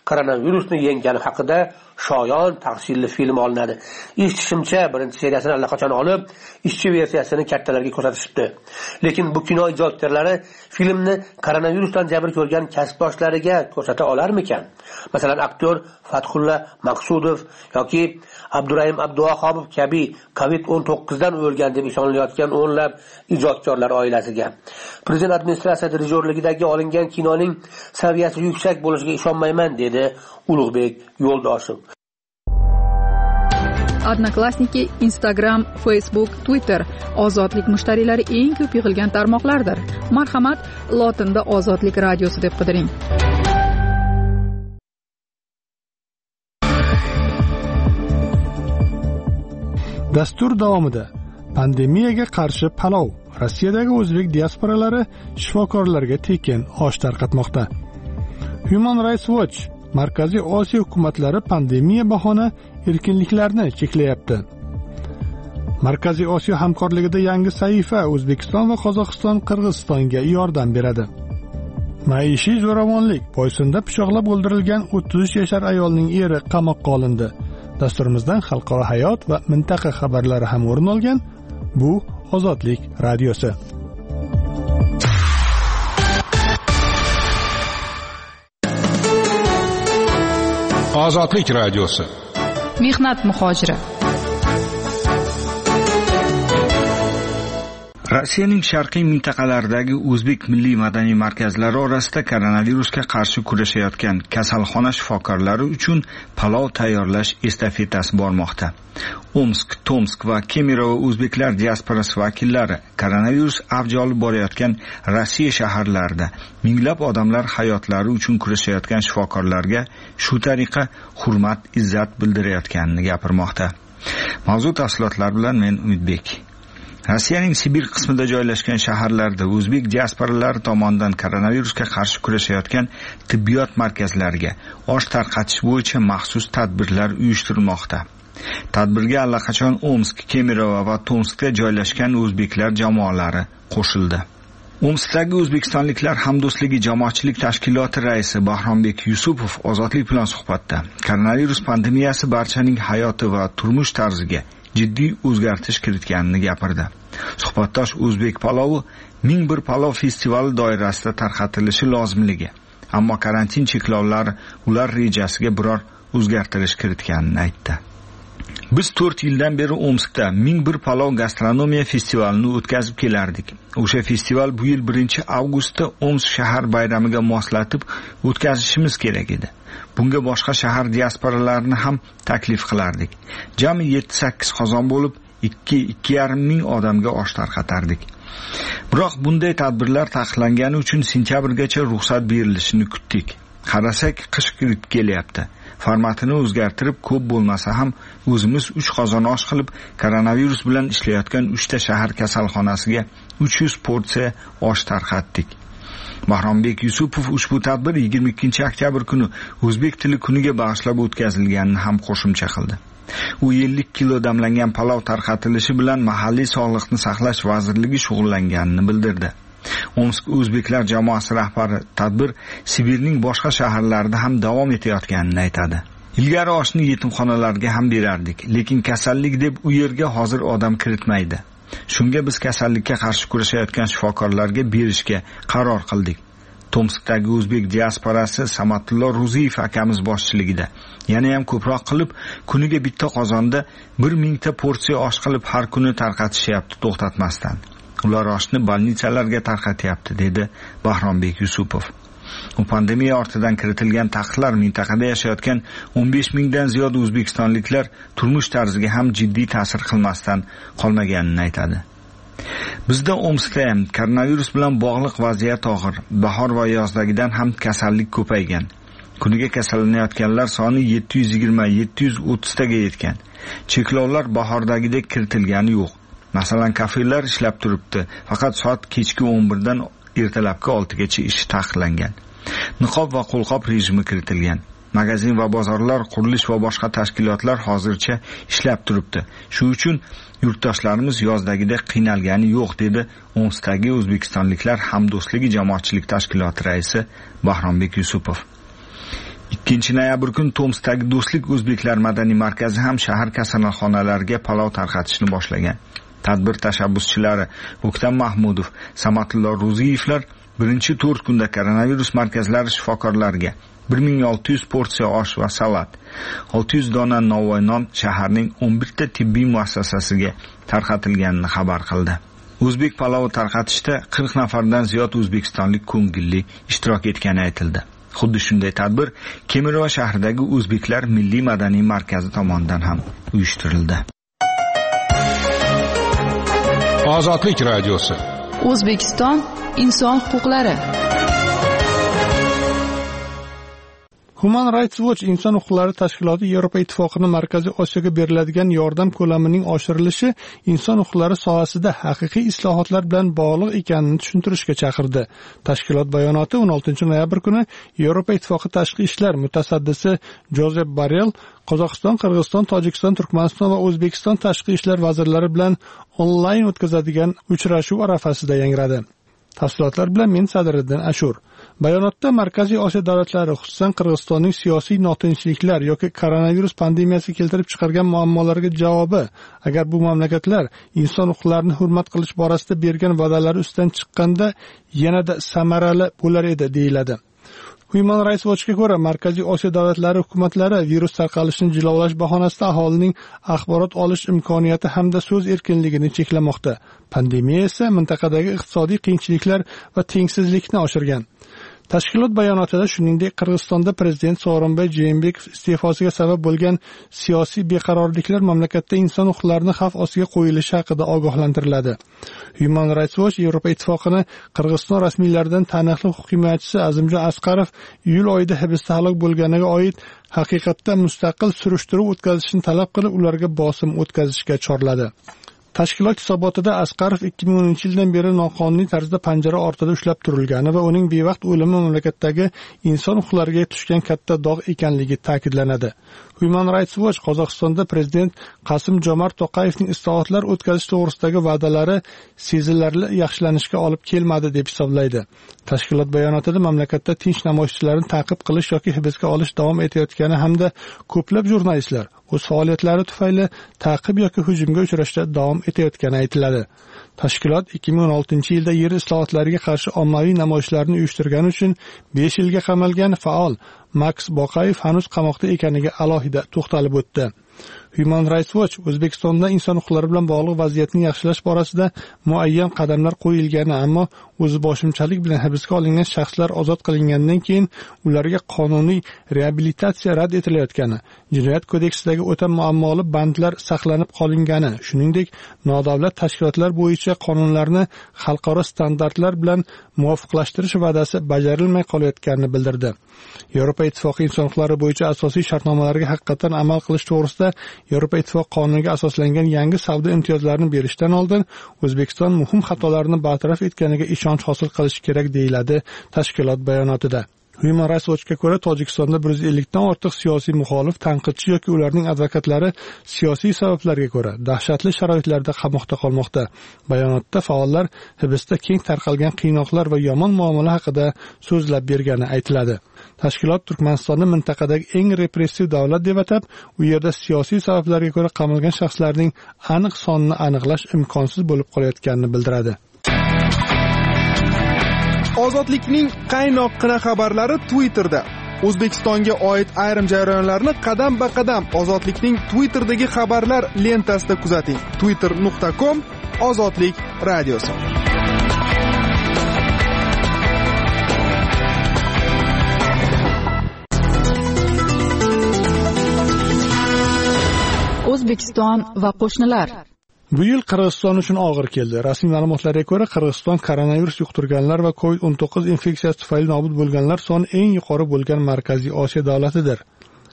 koronavirusni yenggani haqida shoyon tafsilli film olinadi. Eshitishimcha, birinchi seriyasini allaqachon olib, ishchi versiyasini kattalarga ko'rsatishibdi. Lekin bu kino ijodkorlari filmni koronavirusdan jabr ko'rgan kasbdoshlariga ko'rsata olarmikan? Masalan, aktyor Fathulla Maqsudov yoki Abdurahim Abduvahobov kabi COVID-19 dan o'lgan deb ishonilayotgan o'nlab ijodkorlar oilasiga. Prezident administratsiya dirijorligidagi olingan kinoning saviyasi yuksak bo'lishiga ishonmayman, dedi Ulug'bek Yo'ldoshev. Odnoklassniki, Instagram, Facebook, Twitter ozodlik mushtariylari eng ko'p yig'ilgan tarmoqlardir. Marhamat, lotinda Ozodlik radiosi deb qidiring. Dastur davomida pandemiyaga qarshi palov. Rossiyadagi o'zbek diasporalari shifokorlarga tekin osh tarqatmoqda. Human Rights Watch Markaziy Osiyo hukumatlari pandemiya bahona erkinliklarni cheklayapti. Markaziy Osiyo hamkorligida yangi sahifa O'zbekiston va Qozog'iston Qirg'izistonga yordam beradi. Maishiy zo'ravonlik Boysunda pichoqlab o'ldirilgan 33 yashar ayolning eri qamoqqa olindi. Dasturimizdan xalqaro hayot va mintaqa xabarlari ham o'rin olgan. Bu Ozodlik radiosi. Ozodlik radiosi. Mehnat muhojiri. Rossiyaning sharqiy mintaqalaridagi o'zbek milliy madaniy markazlari orasida koronavirusga qarshi kurashayotgan kasalxona shifokorlari uchun palov tayyorlash estafetasi bormoqda. Omsk, Tomsk va Kemerovo o'zbeklar diasporasi vakillari koronavirus avj olib borayotgan Rossiya shaharlarida minglab odamlar hayotlari uchun kurashayotgan shifokorlarga shu tariqa hurmat, izzat bildirayotganini gapirmoqda. Mavzu tafsilotlari bilan men Umidbek. Rossiyaning Sibir qismida joylashgan shaharlarda o'zbek diasporalari tomonidan koronavirusga qarshi kurashayotgan tibbiyot markazlariga osh tarqatish bo'yicha maxsus tadbirlar uyushtirilmoqda. Tadbirga allaqachon Omsk, Kemerovo va Tomskda joylashgan o'zbeklar jamoalari qo'shildi. Omskdagi o'zbekistonliklar hamdo'stligi jamoatchilik tashkiloti raisi Bahrombek Yusupov Ozodlik bilan suhbatda koronavirus pandemiyasi barchaning hayoti va turmush tarziga jiddiy o'zgartirish kiritganini gapirdi. Suhbatdosh o'zbek palovi 1001 palov festivali doirasida tarqatilishi lozimligi, ammo karantin cheklovlari ular rejasiga biror o'zgartirish kiritganini aytdi. Biz 4 yildan beri Omskda 1001 palov gastronomiya festivalini o'tkazib kelardik. O'sha festival bu yil 1-avgustda Omsk shahar bayramiga moslatib o'tkazishimiz kerak edi. Bunga boshqa shahar diasporalarini ham taklif qilardik. Jami 7-8 qozon bo'lib 2-2,5 ming odamga osh tarqatardik. Biroq bunday tadbirlar taqiqlangani uchun sentyabrgacha ruxsat berilishini kutdik. Qarasak, qish kirib kelyapti. Formatini o'zgartirib, ko'p bo'lmasa ham o'zimiz 3 qozon osh qilib, koronavirus bilan ishlayotgan 3 ta shahar kasalxonasiga 300 porsiya osh tarqatdik. Bahrombek Yusupov ushbu tadbir 22-oktyabr kuni o'zbek tili kuniga bag'ishlab o'tkazilganini ham qo'shimcha qildi. U 50 kilo damlangan palov tarqatilishi bilan mahalliy sog'liqni saqlash vazirligi shug'ullanganini bildirdi. Omsk o'zbeklar jamoasi rahbari tadbir Sibirning boshqa shaharlarida ham davom etayotganini aytadi. Ilgari oshni yetimxonalarga ham berardik, lekin kasallik deb u yerga hozir odam kiritmaydi. Shunga biz kasallikka qarshi kurashayotgan shifokorlarga berishga qaror qildik. Tomskdagi o'zbek diasporasi Samatullo Ruziyev akamiz boshchiligida yana ham ko'proq qilib, kuniga bitta qozonda 1000 ta porsiya osh qilib har kuni tarqatishyapti to'xtatmasdan. Ular oshni bolnitsalarga tarqatyapti, dedi Bahrombek Yusupov. U pandemiya ortidan kiritilgan taqiqlar mintaqada yashayotgan 15 mingdan ziyod o'zbekistonliklar turmush tarziga ham jiddiy ta'sir qilmasdan qolmaganini aytadi. Bizda Omskda ham koronavirus bilan bog'liq vaziyat og'ir. Bahor va yozdagidan ham kasallik ko'paygan. Kuniga kasallanayotganlar soni 720-730 taga yetgan. Cheklovlar bahordagidek kiritilgani yo'q. Masalan, kafelar ishlab turibdi, faqat soat kechki 11 dan ertalabki 6 gacha ish taqiqlangan. Niqob va qo'lqop rejimi kiritilgan. Magazin va bozorlar, qurilish va boshqa tashkilotlar hozircha ishlab turibdi. Shu uchun yurtdoshlarimiz yozdagidek qiynalgani yo'q, dedi Omskdagi o'zbekistonliklar hamdo'stligi jamoatchilik tashkiloti raisi Bahrombek Yusupov. 2 noyabr kuni Tomskdagi Do'stlik o'zbeklar madaniy markazi ham shahar kasalxonalariga palov tarqatishni boshlagan. Tadbir tashabbuschilari O'ktam Mahmudov, Samatullo Ro'ziyevlar birinchi 4 kunda koronavirus markazlari shifokorlariga 1600 porsiya osh va salat, 600 dona novvoy non shaharning 11 ta tibbiy muassasasiga tarqatilganini xabar qildi. O'zbek palovi tarqatishda 40 nafardan ziyod o'zbekistonlik ko'ngilli ishtirok etgani aytildi. Xuddi shunday tadbir Kemirova shahridagi O'zbeklar milliy madaniy markazi tomonidan ham uyushtirildi. Ozodlik radiosi. O'zbekiston inson huquqlari. Human Rights Watch inson huquqlari tashkiloti Yevropa Ittifoqining Markaziy Osiyoga beriladigan yordam ko'lamining oshirilishi inson huquqlari sohasida haqiqiy islohotlar bilan bog'liq ekanini tushuntirishga chaqirdi. Tashkilot bayonoti 16 noyabr kuni Yevropa Ittifoqi tashqi ishlar mutasaddisi Jozef Borrell Qozog'iston, Qirg'iziston, Tojikiston, Turkmaniston va O'zbekiston tashqi ishlar vazirlari bilan onlayn o'tkazadigan uchrashuv arafasida yangradi. Tafsilotlar bilan men Sadriddin Ashur. Bayonotda Markaziy Osiyo davlatlari, xususan Qirg'izistonning siyosiy notinchliklar yoki koronavirus pandemiyasi keltirib chiqargan muammolarga javobi, agar bu mamlakatlar inson huquqlarini hurmat qilish borasida bergan va'dalari ustidan chiqqanda yanada samarali bo'lar edi, deyiladi. Human Rights Watch'ga ko'ra, Markaziy Osiyo davlatlari hukumatlari virus tarqalishini jilovlash bahonasida aholining axborot olish imkoniyati hamda so'z erkinligini cheklamoqda. Pandemiya esa mintaqadagi iqtisodiy qiyinchiliklar va tengsizlikni oshirgan. Tashkilot bayonotida shuningdek Qirg'izistonda prezident Sooronbay Jeenbekov iste'fosiga sabab bo'lgan siyosiy beqarorliklar mamlakatda inson huquqlarini xavf ostiga qo'yilishi haqida ogohlantiriladi. Human Rights Watch Yevropa Ittifoqini Qirg'iziston rasmiylaridan taniqli huquq himoyachisi Azimjon Asqarov iyul oyida hibsda halok bo'lganiga oid haqiqatda mustaqil surishtiruv o'tkazishni talab qilib, ularga bosim o'tkazishga chorladi. Tashkilot hisobotida Asqarov 2010-yildan beri noqonuniy tarzda panjara ortida ushlab turilgani va uning bevaqt o'limi mamlakatdagi inson huquqlariga tushgan katta dog' ekanligi ta'kidlanadi. Human Rights Watch Qozog'istonda prezident Qosim-Jomart To'qayevning islohotlar o'tkazish to'g'risidagi va'dalari sezilarli yaxshilanishga olib kelmadi deb hisoblaydi. Tashkilot bayonotida mamlakatda tinch namoyishchilarni ta'qib qilish yoki hibsga olish davom etayotgani hamda ko'plab jurnalistlar o'z faoliyatlari tufayli ta'qib yoki hujumga uchrashda davom etayotgani aytiladi. Tashkilot 2016-yilda yer islohotlariga qarshi ommaviy namoyishlarni uyushtirgani uchun 5 yilga qamalgan faol Max Boqayev hanuz qamoqda ekaniga alohida to'xtalib o'tdi. Human Rights Watch O'zbekistonda inson huquqlari bilan bog'liq vaziyatni yaxshilash borasida muayyan qadamlar qo'yilgani, ammo o'ziboshimchalik bilan hibsga olingan shaxslar ozod qilingandan keyin ularga qonuniy reabilitatsiya rad etilayotgani, Jinoyat kodeksidagi o'ta muammoli bandlar saqlanib qolingani, shuningdek nodavlat tashkilotlar bo'yicha qonunlarni xalqaro standartlar bilan muvofiqlashtirish va'dasi bajarilmay qolayotganini bildirdi. Yevropa Ittifoqi inson huquqlari bo'yicha asosiy shartnomalarga haqiqatan amal qilish to'g'risida Yevropa Ittifoqi qonuniga asoslangan yangi savdo imtiyozlarini berishdan oldin O'zbekiston muhim xatolarni bartaraf etganiga ishonch hosil qilish kerak, deyiladi tashkilot bayonotida. Human Rights Watch'ga ko'ra, Tojikistonda 150 dan ortiq siyosiy muxolif, tanqidchi yoki ularning advokatlari siyosiy sabablarga ko'ra dahshatli sharoitlarda qamoqda qolmoqda. Bayonotda faollar hibsda keng tarqalgan qiynoqlar va yomon muomala haqida so'zlab bergani aytiladi. Tashkilot Turkmanistonni mintaqadagi eng repressiv davlat deb atab, u yerda siyosiy sabablarga ko'ra qamalgan shaxslarning aniq sonini aniqlash imkonsiz bo'lib qolayotganini bildiradi. Ozodlikning qaynoqqina xabarlari Twitterda. O'zbekistonga oid ayrim jarayonlarni qadam-ba-qadam Ozodlikning Twitter'dagi xabarlar lentasida kuzating. twitter.com/ozodlik radiosi. O'zbekiston va qo'shnilar. Bu yil Qirg'iziston uchun og'ir keldi. Rasmiy ma'lumotlarga ko'ra, Qirg'iziston koronavirus yuqtirganlar va COVID-19 infeksiyasi tufayli nobud bo'lganlar soni eng yuqori bo'lgan Markaziy Osiyo davlatidir.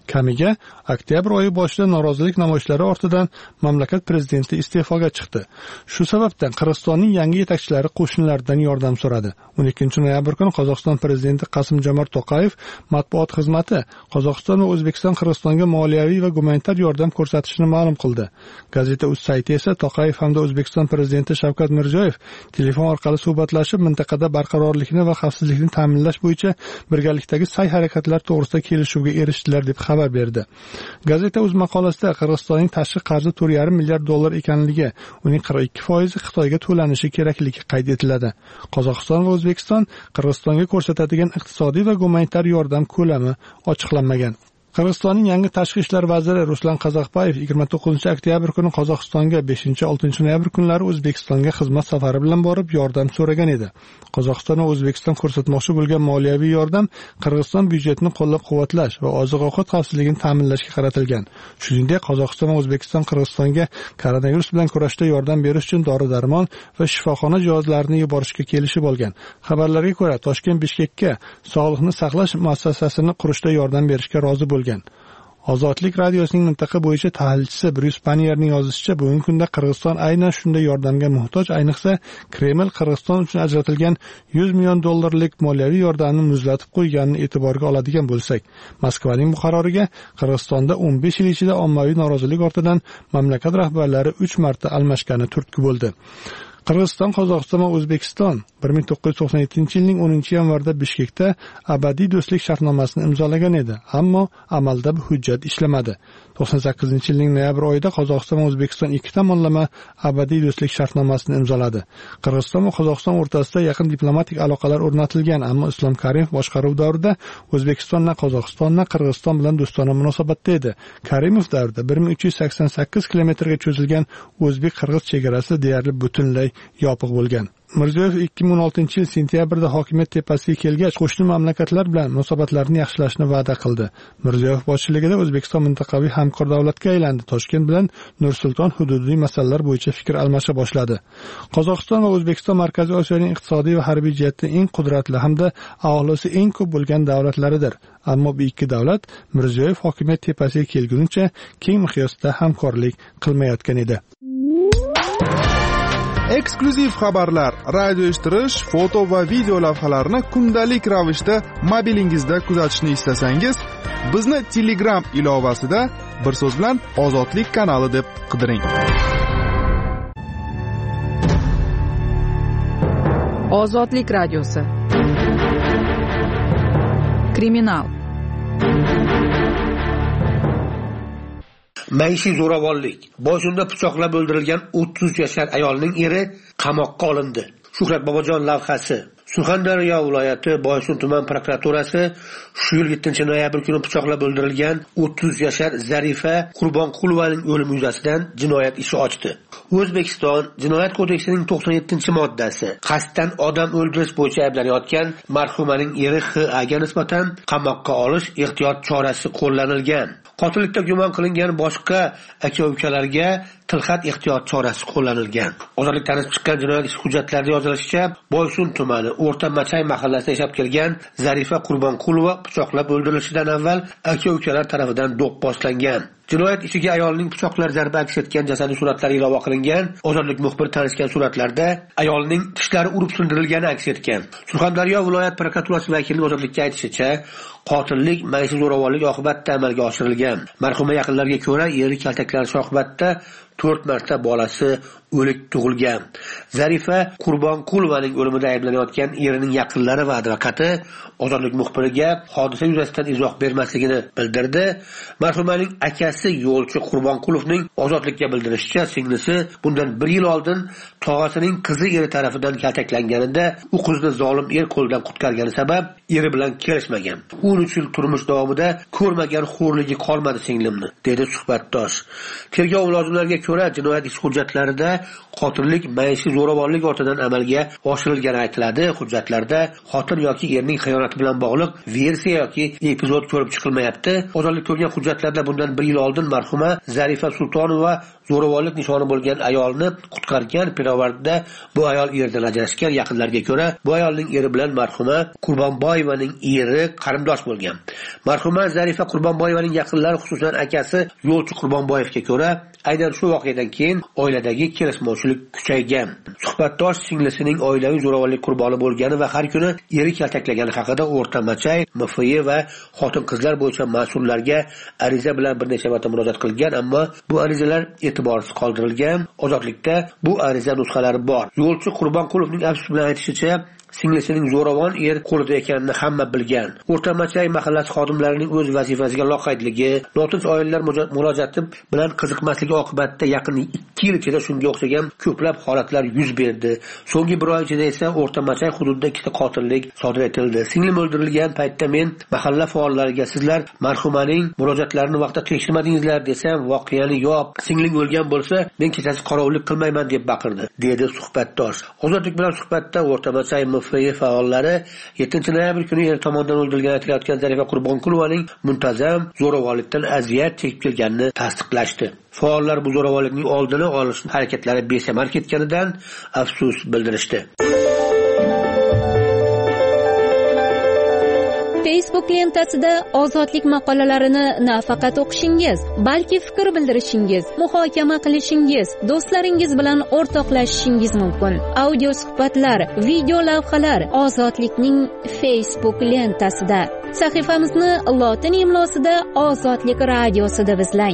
Kamiga oktyabr oyi boshida norozilik namoyishlari ortidan mamlakat prezidenti iste'foga chiqdi. Shu sababdan Qirg'izistonning yangi yetakchilari qo'shnilardan yordam so'radi. 12 noyabr kuni Qozog'iston prezidenti Qosim-Jomart To'qayev matbuot xizmati Qozog'iston va O'zbekiston Qirg'izistonga moliyaviy va gumanitar yordam ko'rsatishini ma'lum qildi. Gazeta uz sayti esa To'qayev hamda O'zbekiston prezidenti Shavkat Mirziyoyev telefon orqali suhbatlashib, mintaqada barqarorlikni va xavfsizlikni ta'minlash bo'yicha birgalikdagi sa'y-harakatlar to'g'risida kelishuvga erishdilar deb xabar berdi. Gazeta o'z maqolasida Qirg'izistonning tashqi qarzi $4,5 milliard ekanligi, uning 42% Xitoyga to'lanishi kerakligi qayd etiladi. Qozog'iston va O'zbekiston Qirg'izistonga ko'rsatadigan iqtisodiy va gumanitar yordam ko'lami ochiqlanmagan. Qirg'izistonning yangi tashqi ishlar vaziri Ruslan Qazaqbayev 29 oktyabr kuni Qozog'istonga, 5-6 noyabr kunlari O'zbekistonga xizmat safari bilan borib yordam so'ragan edi. Qozog'iston va O'zbekiston ko'rsatmoqchi bo'lgan moliyaviy yordam Qirg'iziston byudjetini qo'llab-quvvatlash va oziq-ovqat xavfsizligini ta'minlashga qaratilgan. Shuningdek, Qozog'iston va O'zbekiston Qirg'izistonga koronavirus bilan kurashda yordam berish uchun dori-darmon va shifoxona jihozlarini yuborishga kelishib olgan. Xabarlarga ko'ra, Toshkent Bishkekka sog'liqni saqlash muassasasini qurishda yordam berishga rozi bo'lgan. Ozodlik radiosining mintaqa bo'yicha tahlilchisi Bryus Panierning yozishicha, bugungi kunda Qirg'iziston aynan shunday yordamga muhtoj, ayniqsa Kreml Qirg'iziston uchun ajratilgan $100 million moliyaviy yordamni muzlatib qo'yganini e'tiborga oladigan bo'lsak, Moskvaning bu qaroriga Qirg'izistonda 15 yil ichida ommaviy norozilik ortidan mamlakat rahbarlari 3 marta almashgani turtki bo'ldi. Qirg'iziston, Qozog'iston va O'zbekiston 1997-yilning 10-yanvarda Bishkekda abadiy do'stlik shartnomasini imzolagan edi, ammo amalda bu hujjat ishlamadi. 98-yilning noyabr oyida Qozog'iston va O'zbekiston ikki tomonlama abadiy do'stlik shartnomasini imzoladi. Qirg'iziston va Qozog'iston o'rtasida yaqin diplomatik aloqalar o'rnatilgan, ammo Islom Karimov boshqaruv davrida O'zbekistondan Qozog'istondan Qirg'iziston bilan do'stona munosabatda edi. Karimov davrida 1388 kilometrga cho'zilgan o'zbek-qirg'iz chegarasi deyarli butunlay yopiq bo'lgan. Mirziyoyev 2016-yil sentyabrda hokimiyat tepasiga kelgach, qo'shni mamlakatlar bilan munosabatlarni yaxshilashni va'da qildi. Mirziyoyev boshchiligida O'zbekiston mintaqaviy hamkor davlatga aylandi. Toshkent bilan Nur-Sulton hududiy masalalar bo'yicha fikr almasha boshladi. Qozog'iston va O'zbekiston Markaziy Osiyoning iqtisodiy va harbiy jihatdan eng qudratli hamda aholisi eng ko'p bo'lgan davlatlaridir. Ammo bu ikki davlat Mirziyoyev hokimiyat tepasiga kelgunicha keng miqyosda hamkorlik qilmayotgan edi. Eksklyuziv xabarlar, radio eshittirish, foto va video lavhalarni kundalik ravishda mobilingizda kuzatishni istasangiz, bizni Telegram ilovasida bir so'z bilan Ozodlik kanali deb qidiring. Ozodlik radiosi. Kriminal. Maishiy zo'ravonlik. Boysunda pichoqlab o'ldirilgan 30 yashar ayolning eri qamoqqa olindi. Shuhrat Bobojon lavhasi. Surxondaryo viloyati Boysun tuman prokuraturasi shu yil 7-noyabr kuni pichoqlab o'ldirilgan 30 yashar Zarifa Qurbonqulovaning o'limi yuzasidan jinoyat ishi ochdi. O'zbekiston Jinoyat kodeksining 97-moddasi qasddan odam o'ldirish bo'yicha ayblanayotgan marhumaning eri H.A.ga nisbatan qamoqqa olish ehtiyot chorasi qo'llanilgan. Qotillikda gumon qilingan boshqa aka-ukalarga tilxat ehtiyot chorasi qo'llanilgan. Ozodlik tanib chiqqan jinoyat ishi hujjatlarida yozilishicha, Boysun tumani O'rta Machay mahallasida yashab kelgan Zarifa Qurbonqulova pichoqlab o'ldirilishidan avval aka-ukalar tomonidan do'pposlangan. Jinoyat ishiga ayolning pichoqlar zarba aks etgan jasadi suratlari ilova qilingan. Ozodlik muxbiri tanishgan suratlarda ayolning tishlari urib sindirilgani aks etgan. Surxondaryo viloyat prokuraturasi vakilining Ozodlikka aytishicha, qotillik maishiy zo'ravonlik oqibatida amalga oshirilgan. Marhuma yaqinlariga ko'ra, eri kaltaklanishi oqibatida 4 marta bolasi o'lik tug'ilgan. Zarifa Qurbonqulovaning o'limida ayblanayotgan erining yaqinlari va advokati Ozodlik muxbiriga hodisa yuzasidan izoh bermasligini bildirdi. Marhumaning akasi yo'lchi Qurbonqulovning Ozodlikka bildirishicha, singlisi bundan 1 yil oldin tog'asining qizi eri tomonidan kaltaklanganida u qizni zolim er qo'ldan qutqargani sabab eri bilan kelishmagan. 13 yil turmush davomida ko'rmagan xo'rligi qolmadi singlimni, dedi suhbatdosh. Tergov mulozimlariga ko'ra, jinoyat ish hujjatlarida qotillik maishiy zo'ravonlik ortidan amalga oshirilgani aytiladi. Hujjatlarda xotin yoki erning xiyonati bilan bog'liq versiya yoki epizod ko'rib chiqilmayapti. Ozodlik ko'rgan hujjatlarda bundan 1 yil oldin marhuma Zarifa Sultonova zo'ravonlik nishoni bo'lgan ayolni qutqargan. Pirovardida bu ayol erdan ajrashgan. Yaqinlarga ko'ra, bu ayolning eri bilan marhuma Qurbonboyevaning eri qarindosh bo'lgan. Marhuma Zarifa Qurbonboyevaning yaqinlari, xususan akasi Yo'lchi Qurbonboyevga ko'ra, aynan shu voqeadan keyin oiladagi kelishmovchilik kuchaygan. Suhbatdosh singlisining oilaviy zo'ravonlik qurboni bo'lgani va har kuni eri kaltaklagani haqida O'rtamachay MFY va xotin-qizlar bo'yicha mas'ullarga ariza bilan bir necha marta murojaat qilgan, ammo bu arizalar e'tiborsiz qoldirilgan. Ozodlikda bu ariza nusxalari bor. Yo'lchi Qurbonqulovning afsus bilan aytishicha, singlisining zo'ravon qo'lida ekanini hamma bilgan. O'rtamachay mahallasi xodimlarining o'z vazifasiga loqaydligi, notinch oilalar murojaati bilan qiziqmasligi oqibatida yaqin 2 yil ichida shunga o'xshagan ko'plab holatlar yuz berdi. So'nggi 1 oy ichida esa O'rtamachay hududida 2 qotillik sodir etildi. Singlim o'ldirilgan paytda men mahalla faollariga sizlar marhumaning murojaatlarini vaqtida tekshirmadingizlar desam, voqeani yo'q, singling o'lgan bo'lsa, men kechasi qorovullik qilmayman deb baqirdi, dedi suhbatdosh. Ozodlik bilan suhbatda O'rtamachay MFY faollari 7-noyabr kuni eri tomonidan o'ldirilgan aytilayotgan Zarifa Qurbonqulovaning muntazam zo'ravonlikdan aziyat chekib kelganini tasdiqlashdi. Faollar bu zo'ravonlikning oldini olish harakatlari besamar ketganidan afsus bildirishdi. Facebook lentasida ozodlik maqolalarini nafaqat o'qishingiz, balki fikr bildirishingiz, muhokama qilishingiz, do'stlaringiz bilan o'rtoqlashishingiz mumkin. Audio suhbatlar, video lavhalar ozodlikning Facebook lentasida. Sahifamizni lotin imlosida Ozodlik radiosida izlang.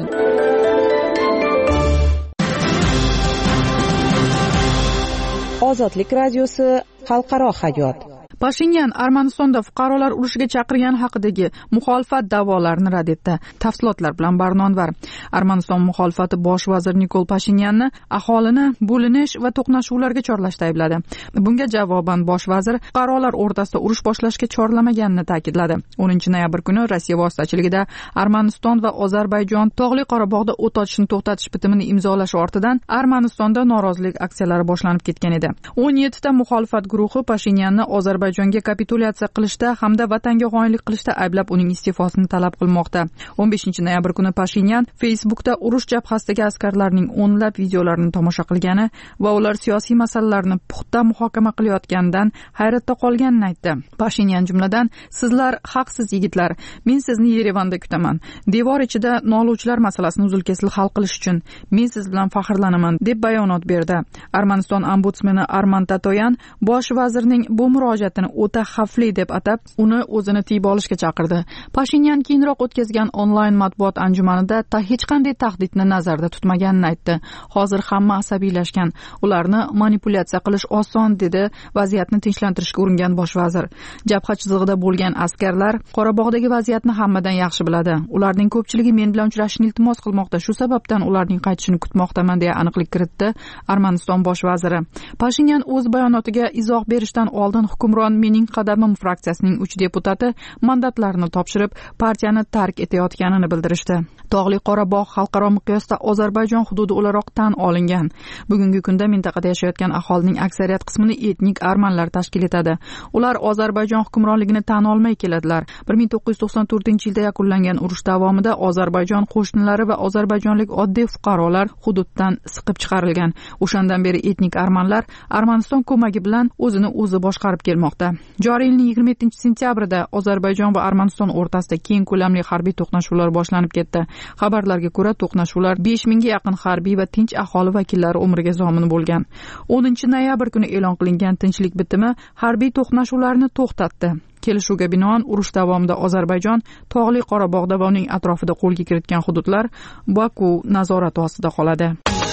Ozodlik radiosi xalqaro hayot. Pashinyan Armanistonda fuqarolar urushiga chaqirgani haqidagi muxolifat da'volarini rad etdi. Tafsilotlar bilan Barnonvar. Armaniston muxolifati bosh vazir Nikol Pashinyanni aholini bo'linish va to'qnashuvlarga chorlashda aybladi. Bunga javoban bosh vazir fuqarolar o'rtasida urush boshlashga chorlamaganini ta'kidladi. 10-noyabr kuni Rossiya vositachiligida Armaniston va Ozarbayjon Tog'li Qorabog'da o't ochishni to'xtatish bitimini imzolashi ortidan Armanistonda norozilik aksiyalari boshlanib ketgan edi. 17 ta muxolifat guruhi Pashinyanni Ozarbayjonga kapitulyatsiya qilishda hamda vatanga xoinlik qilishda ayblab uning iste'fosini talab qilmoqda. 15-noyabr kuni Pashinyan Facebookda urush jabhasidagi askarlarning o'nlab videolarini tomosha qilgani va ular siyosiy masalalarni puxta muhokama qilayotganidan hayratda qolganini aytdi. Pashinyan jumladan, sizlar haqsiz yigitlar, men sizni Yerevanda kutaman. Devor ichida noluvchilar masalasini uzil-kesil hal qilish uchun men siz bilan faxrlanaman deb bayonot berdi. Armaniston ombudsmeni Arman Tatoyan bosh vazirning bu murojaatini o'ta xavfli deb atab, uni o'zini tiyib olishga chaqirdi. Pashinyan keyinroq o'tkazgan onlayn matbuot anjumanida hech qanday tahdidni nazarda tutmaganini aytdi. Hozir hamma asabiylashgan, ularni manipulyatsiya qilish oson, dedi vaziyatni tinchlantirishga uringan bosh vazir. Jabha chizig'ida bo'lgan askarlar Qorabog'dagi vaziyatni hammadan yaxshi biladi. Ularning ko'pchiligi men bilan uchrashishni iltimos qilmoqda, shu sababdan ularning qaytishini kutmoqdaman, deya aniqlik kiritdi Armaniston bosh vaziri. Pashinyan o'z bayonotiga izoh berishdan oldin hukmron Mening qadamim fraksiyasining 3 deputati mandatlarini topshirib, partiyani tark etayotganini bildirishdi. Tog'li Qorabog' xalqaro miqyosda Ozarbayjon hududi o'laroq tan olingan. Bugungi kunda mintaqada yashayotgan aholining aksariyat qismini etnik armanlar tashkil etadi. Ular Ozarbayjon hukmronligini tan olmay keladilar. 1994-yilda yakunlangan urush davomida Ozarbayjon qo'shnilari va ozarbayjonlik oddiy fuqarolar hududdan siqib chiqarilgan. O'shandan beri etnik armanlar Armaniston ko'magi bilan o'zini o'zi boshqarib kelmoqda. Joriy yilning 27-sentyabrida Ozarbayjon va Armaniston o'rtasida keng ko'lamli harbiy to'qnashuvlar boshlanib ketdi. Xabarlarga ko'ra, to'qnashuvlar 5000 ga yaqin harbiy va tinch aholi vakillari umriga zomin bo'lgan. 10-noyabr kuni e'lon qilingan tinchlik bitimi harbiy to'qnashuvlarni to'xtatdi. Kelishuvga binoan urush davomida Ozarbayjon Tog'li Qorabog'da va uning atrofida qo'lga kiritgan hududlar Baku nazorati ostida qoladi.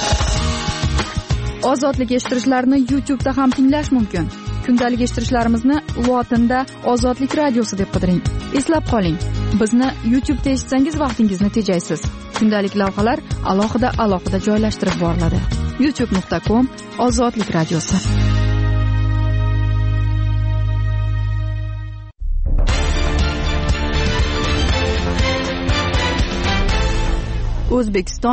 Ozodlik eshittirishlarni YouTube'da ham tinglash mumkin. Kundalik eshittirishlarimizni lotinda Ozodlik radiosi deb qidiring. Eslab qoling, bizni YouTube'da eshitsangiz vaqtingizni tejaysiz. Kundalik lavhalar alohida joylashtirib boriladi. youtube.com Ozodlik radiosi. O'zbekiston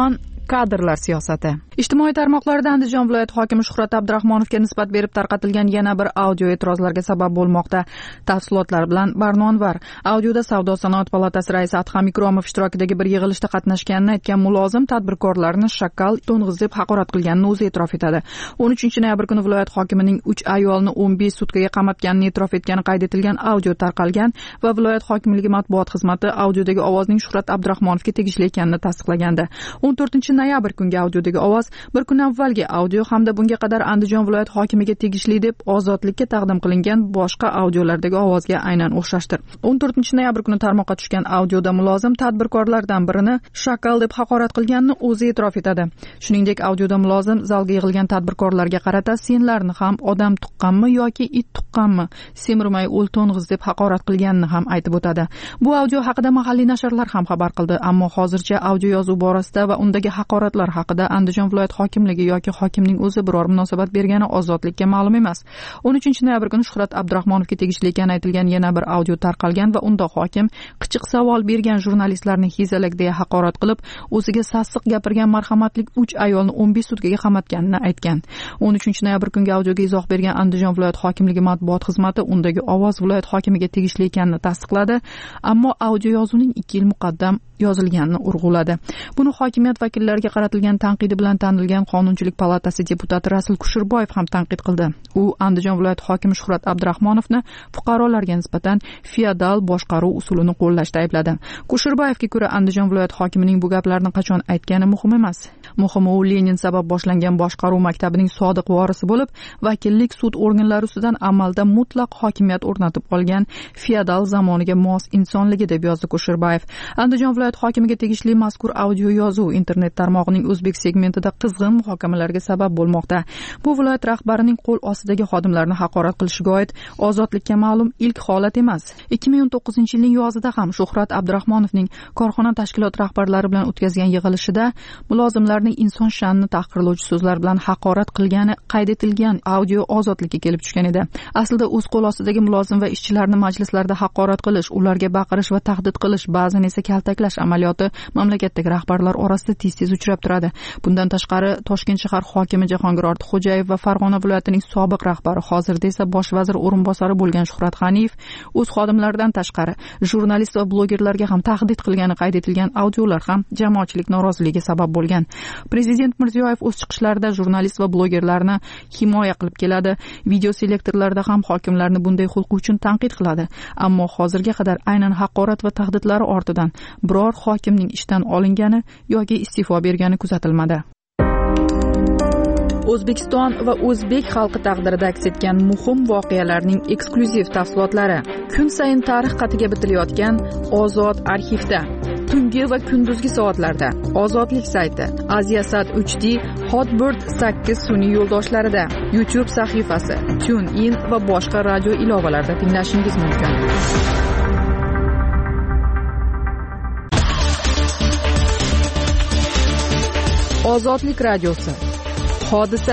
kadrlar siyosati. Ijtimoiy tarmoqlarda Andijon viloyati hokimi Shuhrat Abdurahmonovga nisbat berib tarqatilgan yana bir audio e'tirozlarga sabab bo'lmoqda. Tafsilotlar bilan Barnonvar. Audioda Savdo sanoat palatasi raisi Adham Ikromov ishtirokidagi bir yig'ilishda qatnashganini aytgan mulozim tadbirkorlarni shakal, to'ng'iz deb haqorat qilganini o'zi e'tirof etadi. 13 noyabr kuni viloyat hokimining 3 ayolni 15 sutkaga qamatganini e'tirof etgani qayd etilgan audio tarqalgan va viloyat hokimligi matbuot xizmati audiodagi ovozning Shuhrat Abdurahmonovga tegishli ekanini tasdiqlagandi. 14 noyabr kungi audiodagi ovoz bir kun avvalgi audio hamda bunga qadar Andijon viloyat hokimiga tegishli deb ozodlikka taqdim qilingan boshqa audiolardagi ovozga aynan o'xshashdir. 14 noyabr kuni tarmoqqa tushgan audioda mulozim tadbirkorlardan birini shakal deb haqorat qilganini o'zi e'tirof etadi. Shuningdek, audioda mulozim zalga yig'ilgan tadbirkorlarga qarata senlarni ham odam tuqqanmi yoki it tuqqanmi, semirmay o'l to'ng'iz deb haqorat qilganini ham aytib o'tadi. Bu audio haqida mahalliy nashrlar ham xabar qildi, ammo hozircha audio yozuv borasida va undagi haqoratlar haqida Andijon viloyat hokimligi yoki hokimning o'zi biror munosabat bergani ozodlikka ma'lum emas. 13 noyabr kuni Shuhrat Abdurahmonovga tegishli ekani aytilgan yana bir audio tarqalgan va unda hokim qichiq savol bergan jurnalistlarni hezalak deya haqorat qilib, o'ziga sassiq gapirgan marhamatlik 3 ayolni 15 sutkaga qamatganini aytgan. 13 noyabr kungi audioga izoh bergan Andijon viloyat hokimligi matbuot xizmati undagi ovoz viloyat hokimiga tegishli ekanini tasdiqladi, ammo audio yozuvning 2 yil muqaddam yozilganini urg'uladi. Buni hokimiyat vakillariga qaratilgan tanqidi bilan tanilgan Qonunchilik palatasi deputati Rasul Kushurboyev ham tanqid qildi. U Andijon viloyati hokimi Shuhrat Abdurahmonovni fuqarolarga nisbatan feodal boshqaruv usulini qo'llashda aybladi. Kushurboyevga ko'ra, Andijon viloyati hokimining bu gaplarni qachon aytgani muhim emas. Muhimi, u Lenin sabab boshlangan boshqaruv maktabining sodiq vorisi bo'lib, vakillik sud organlari ustidan amalda mutlaq hokimiyat o'rnatib olgan feodal zamoniga mos insonligi deb yozdi Kushurboyev. Andijon viloyat hokimiga tegishli mazkur audio yozuv internet tarmog'ining o'zbek segmentida qizg'in muhokamalarga sabab bo'lmoqda. Bu viloyat rahbarining qo'l ostidagi xodimlarni haqorat qilishiga oid ozodlikka ma'lum ilk holat emas. 2019-yilning yozida ham Shuhrat Abdurahmonovning korxona tashkilot rahbarlari bilan o'tkazgan yig'ilishida mulozimlarning inson sha'nini tahqirlovchi so'zlar bilan haqorat qilgani qayd etilgan audio ozodlikka kelib tushgan edi. Aslida o'z qo'l ostidagi mulozim va ishchilarni majlislarda haqorat qilish, ularga baqirish va tahdid qilish, ba'zan esa kaltaklash amaliyoti mamlakatdagi rahbarlar orasida tez-tez uchrab turadi. Bundan tashqari, Toshkent shahar hokimi Jahongir Ortiqxo'jayev va Farg'ona viloyatining sobiq rahbari, hozirda esa bosh vazir o'rinbosari bo'lgan Shuhrat G'aniyev o'z xodimlaridan tashqari jurnalist va blogerlarga ham tahdid qilgani qayd etilgan audiolar ham jamoatchilik noroziligiga sabab bo'lgan. Prezident Mirziyoyev o'z chiqishlarida jurnalist va blogerlarni himoya qilib keladi. Video selektorlarda ham hokimlarni bunday xulqi uchun tanqid qiladi. Ammo hozirga qadar aynan haqorat va tahdidlari ortidan biror hokimning ishdan olingani yoki iste'fo bergani kuzatilmadi. O'zbekiston va o'zbek xalqi taqdirida aks etgan muhim voqealarning eksklyuziv tafsilotlari kun sayin tarix qatiga bitilayotgan Ozod arxivda. Tungi va kunduzgi soatlarda Ozodlik sayti, Aziasat HD, Hotbird 8 sun'iy yo'ldoshlarida, YouTube sahifasi, TuneIn va boshqa radio ilovalarida tinglashingiz mumkin. Ozodlik radiosi. Hodisa.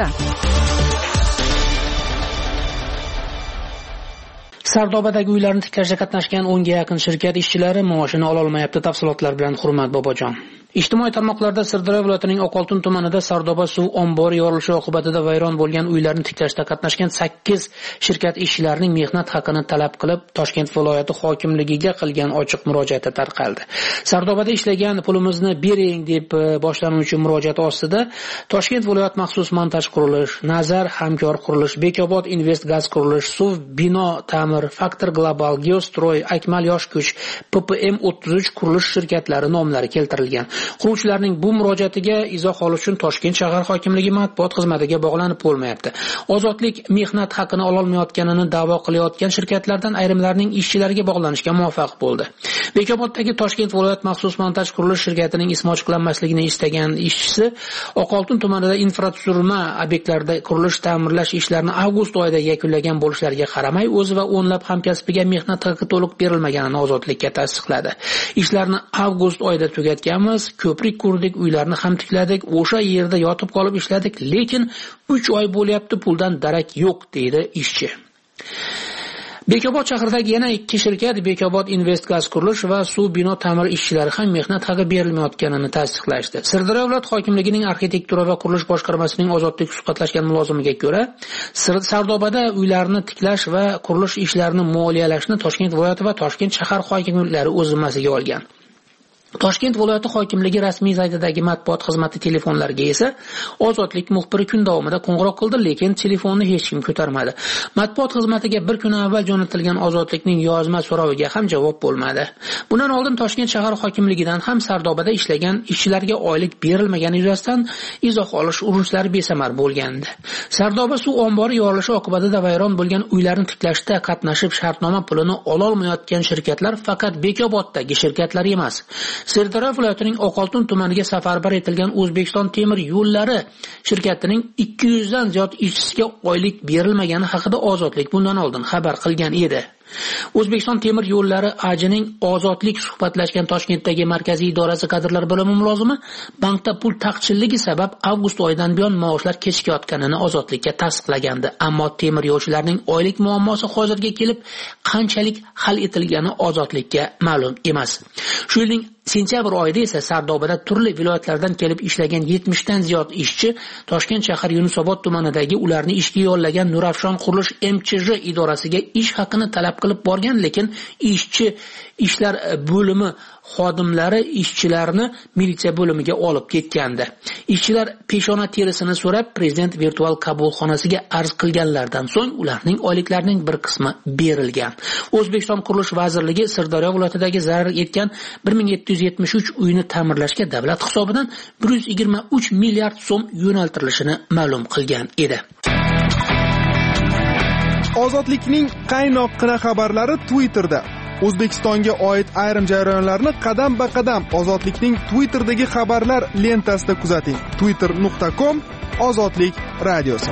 Sardobadagi uylarni tiklashda qatnashgan 10 ga yaqin shirkat ishchilari maoshini ola olmayapti. Tafsilotlar bilan Hurmat Bobojon. Ijtimoiy tarmoqlarda Sirdaryo viloyatining Oqoltin tumanida Sardoba suv ombori yorilishi oqibatida vayron bo'lgan uylarni tiklashda qatnashgan 8 shirkat ishchilarining mehnat haqini talab qilib Toshkent viloyati hokimligiga qilgan ochiq murojaati tarqaldi. Sardobada ishlagan pulimizni bering deb boshlanuvchi murojaat ostida Toshkent viloyat maxsus montaj qurilish, Nazar hamkor qurilish, Bekobod Invest gaz qurilish, Suv bino ta'mir, Faktor Global, Geostroy, Akmal yosh kuch, PPM 33 qurilish shirkatlari nomlari keltirilgan. Quruvchilarning bu murojaatiga izoh olish uchun Toshkent shahar hokimligi matbuot xizmatiga bog'lanib bo'lmayapti. Ozodlik mehnat haqini ola olmayotganini da'vo qilayotgan shirkatlardan ayrimlarining ishchilariga bog'lanishga muvaffaq bo'ldi. Bekoboddagi Toshkent viloyat maxsus montaj qurilish shirkatining ismi ochiqlanmasligini istagan ishchisi Oqoltin tumanida infratuzilma obyektlarida qurilish ta'mirlash ishlarini avgust oyida yakunlagan bo'lishlariga qaramay, o'zi va o'nlab hamkasbiga mehnat haqi to'liq berilmaganini Ozodlikka tasdiqladi. Ishlarni avgust oyida tugatganmiz, ko'prik qurdik, uylarni ham tikladik, o'sha yerda yotib qolib ishladik, lekin 3 oy bo'lyapti, puldan darak yo'q, deydi ishchi. Bekobod shahridagi yana 2 shirkat Bekobod Investgaz qurilish va suv bino ta'mir ishchilari ham mehnat haqi berilmayotganini tasdiqlashdi. Sirdaryo viloyat hokimligining arxitektura va qurilish boshqarmasining ozodlik suhbatlashgan mulozimiga ko'ra, Sardobada uylarni tiklash va qurilish ishlarini moliyalashni Toshkent viloyati va Toshkent shahar hokimliklari o'z zimmasiga olgan. Toshkent viloyati hokimligi rasmiy saytidagi matbuot xizmati telefonlariga esa Ozodlik muxbiri kun davomida qo'ng'iroq qildi, lekin telefonni hech kim ko'tarmadi. Matbuot xizmatiga bir kun avval jo'natilgan Ozodlikning yozma so'roviga ham javob bo'lmadi. Bundan oldin Toshkent shahar hokimligidan ham Sardobada ishlagan ishchilarga oylik berilmagani yuzasidan izoh olish urushlari besamar bo'lgandi. Sardoba suv ombori yorilishi oqibatida vayron bo'lgan uylarni tiklashda qatnashib shartnoma pulini ololmayotgan shirkatlar faqat Bekoboddagi shirkatlar emas. Sirdaryo viloyatining Oqoltin tumaniga safarbar etilgan O'zbekiston temir yo'llari shirkatining 200 dan ziyod ishchisiga oylik berilmagani haqida Ozodlik bundan oldin xabar qilgan edi. O'zbekiston temir yo'llari AJning Ozodlik suhbatlashgan Toshkentdagi markaziy idorasi kadrlar bo'limi mulozimi bankda pul taqchilligi sabab avgust oyidan buyon maoshlar kechikayotganini Ozodlikka tasdiqlagandi. Ammo temir yo'lchilarning oylik muammosi hozirga kelib qanchalik hal etilgani Ozodlikka ma'lum emas. Shu yilning sentyabr oyida esa Sardobada turli viloyatlardan kelib ishlagan 70 dan ziyod ishchi Toshkent shahar Yunusobod tumanidagi ularni ishga yollagan Nurafshon qurilish MChJ idorasiga ish haqini talab qilib borgan, lekin ishlar bo'limi xodimlari ishchilarni militsiya bo'limiga olib ketgandi. Ishchilar peshona terisini so'rab prezident virtual qabulxonasiga arz qilganlardan so'ng ularning oyliklarining bir qismi berilgan. O'zbekiston qurilish vazirligi Sirdaryo viloyatidagi zarar yetgan 1773 uyni ta'mirlashga davlat hisobidan 123 milliard so'm yo'naltirilishini ma'lum qilgan edi. Ozodlikning qaynoqqina xabarlari Twitterda. O'zbekistonga oid ayrim jarayonlarni qadam-ba-qadam Ozodlikning Twitterdagi xabarlar lentasida kuzating. twitter.com Ozodlik radiosi.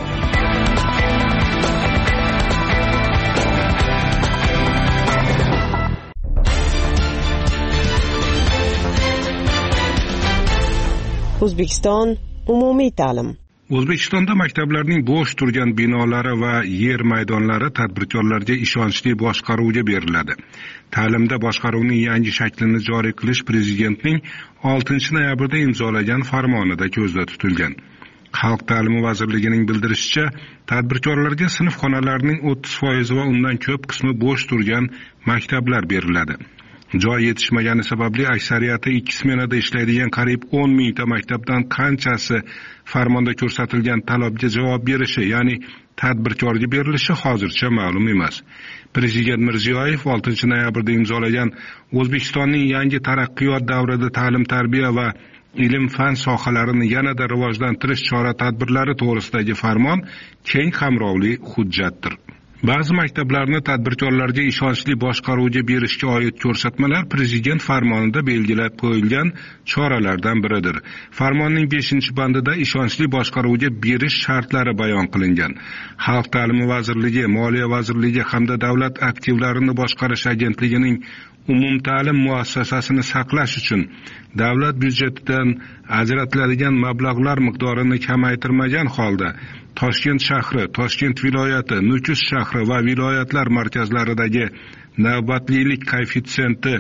O'zbekiston umumiy ta'lim. O'zbekistonda maktablarning bo'sh turgan binolari va yer maydonlari tadbirkorlarga ishonchli boshqaruvga beriladi. Ta'limda boshqaruvning yangi shaklini joriy qilish prezidentning 6-noyabrda imzolagan farmonida ko'zda tutilgan. Xalq ta'limi vazirligining bildirishicha, tadbirkorlarga sinf xonalarining 30% va undan ko'p qismi bo'sh turgan maktablar beriladi. Joy yetishmagani sababli aksariyati 2 smenada ishlaydigan qariyb 10 mingta maktabdan qanchasi farmonda ko'rsatilgan talabga javob berishi, ya'ni tadbirkorga berilishi hozircha ma'lum emas. Prezident Mirziyoyev 6-noyabrda imzolagan O'zbekistonning yangi taraqqiyot davrida ta'lim-tarbiya va ilm-fan sohalarini yanada rivojlantirish chora-tadbirlari to'g'risidagi farmon keng qamrovli hujjatdir. Ba'zi maktablarni tadbirkorlarga ishonchli boshqaruvga berishga oid ko'rsatmalar prezident farmonida belgilab qo'yilgan choralardan biridir. Farmonning 5-bandida ishonchli boshqaruvga berish shartlari bayon qilingan. Xalq ta'limi vazirligi, Moliya vazirligi hamda davlat aktivlarini boshqarish agentligining umumta'lim muassasasini saqlash uchun davlat byudjetidan ajratiladigan mablag'lar miqdorini kamaytirmagan holda Toshkent shahri, Toshkent viloyati, Nukus shahri va viloyatlar markazlaridagi navbatlilik koeffitsiyenti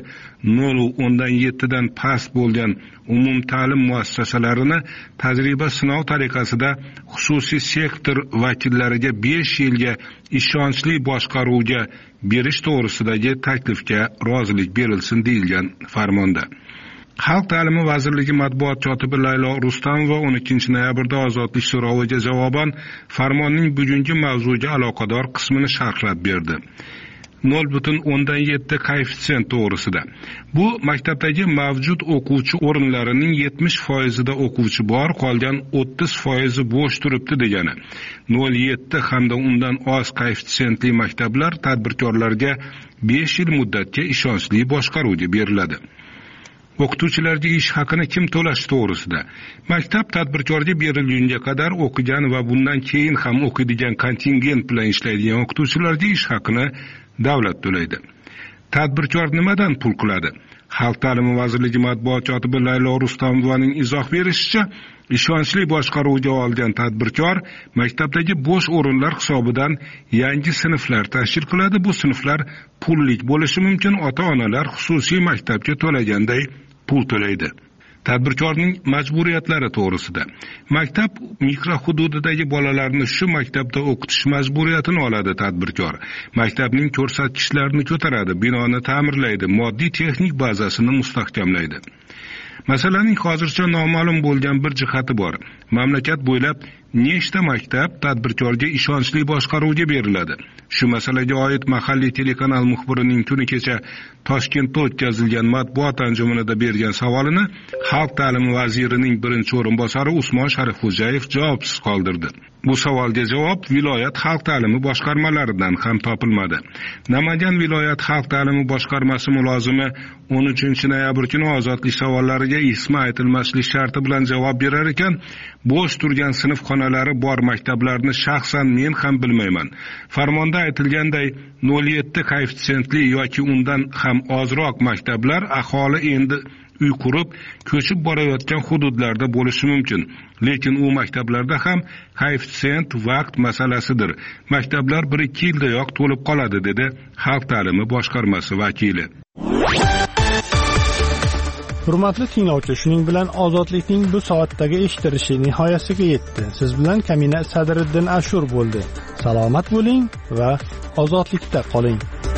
0.7 dan past bo'lgan umumta'lim muassasalarini tajriba sinov tariqasida xususiy sektor vakillariga 5 yilga ishonchli boshqaruvga berish to'g'risidagi taklifga rozilik berilsin deyilgan farmonda. Xalq ta'limi vazirligi matbuot kotibi Laylo Rustamova 12-noyabrda Ozodlik so'roviga javoban farmonning bugungi mavzuga aloqador qismini sharhlab berdi. 0.7 koeffitsient to'g'risida. Bu maktabdagi mavjud o'quvchi o'rinlarining 70%da o'quvchi bor, qolgan 30% bo'sh turibdi degani. 0.7 hamda undan oz koeffitsiyentli maktablar tadbirkorlarga 5 yil muddatga ishonchli boshqaruvga beriladi. O'qituvchilarga ish haqini kim to'lash to'g'risida. Maktab tadbirkorga berilgunga qadar o'qigan va bundan keyin ham o'qiydigan kontingent bilan ishlaydigan o'qituvchilarga ish haqini davlat to'laydi. Tadbirkor nimadan pul qiladi? Xalq ta'limi vazirligi matbuot kotibi Laylo Rustamovaning izoh berishicha, ishonchli boshqaruvga olgan tadbirkor maktabdagi bo'sh o'rinlar hisobidan yangi sinflar tashkil qiladi. Bu sinflar pullik bo'lishi mumkin. Ota-onalar xususiy maktabga to'laganday pul to'laydi. Tadbirkorning majburiyatlari to'g'risida. Maktab mikrohududidagi bolalarni shu maktabda o'qitish majburiyatini oladi tadbirkor. Maktabning ko'rsatkichlarini ko'taradi, binoni ta'mirlaydi, moddiy texnik bazasini mustahkamlaydi. Masalaning hozircha noma'lum bo'lgan bir jihati bor. Mamlakat bo'ylab nechta maktab tadbirkorga ishonchli boshqaruvga beriladi? Shu masalaga oid mahalliy telekanal muxbirining kuni kecha Toshkentda o'tkazilgan matbuot anjumanida bergan savolini Xalq ta'limi vazirining birinchi o'rinbosari Usmon Sharifxo'jayev javobsiz qoldirdi. Bu savolga javob viloyat xalq ta'limi boshqarmalaridan ham topilmadi. Namangan viloyat xalq ta'limi boshqarmasi mulozimi 13-noyabr kuni ozodlik savollariga ismi aytilmaslik sharti bilan javob berar ekan, bo'sh turgan sinf xonalari bor maktablarni shaxsan men ham bilmayman. Farmonda aytilganday 0,7 koeffitsiyentli yoki undan ham ozroq maktablar aholi endi uy qurib, ko'chib borayotgan hududlarda bo'lishi mumkin. Lekin u maktablarda ham koeffitsient vaqt masalasidir. Maktablar 1-2 yildayoq to'lib qoladi, dedi Xalq ta'limi boshqarmasi vakili. Hurmatli tinglovchi, shuning bilan ozodlikning bu soatdagi eshittirishi nihoyasiga yetdi. Siz bilan Kamina Sadriddin Ashur bo'ldi. Salomat bo'ling va ozodlikda qoling.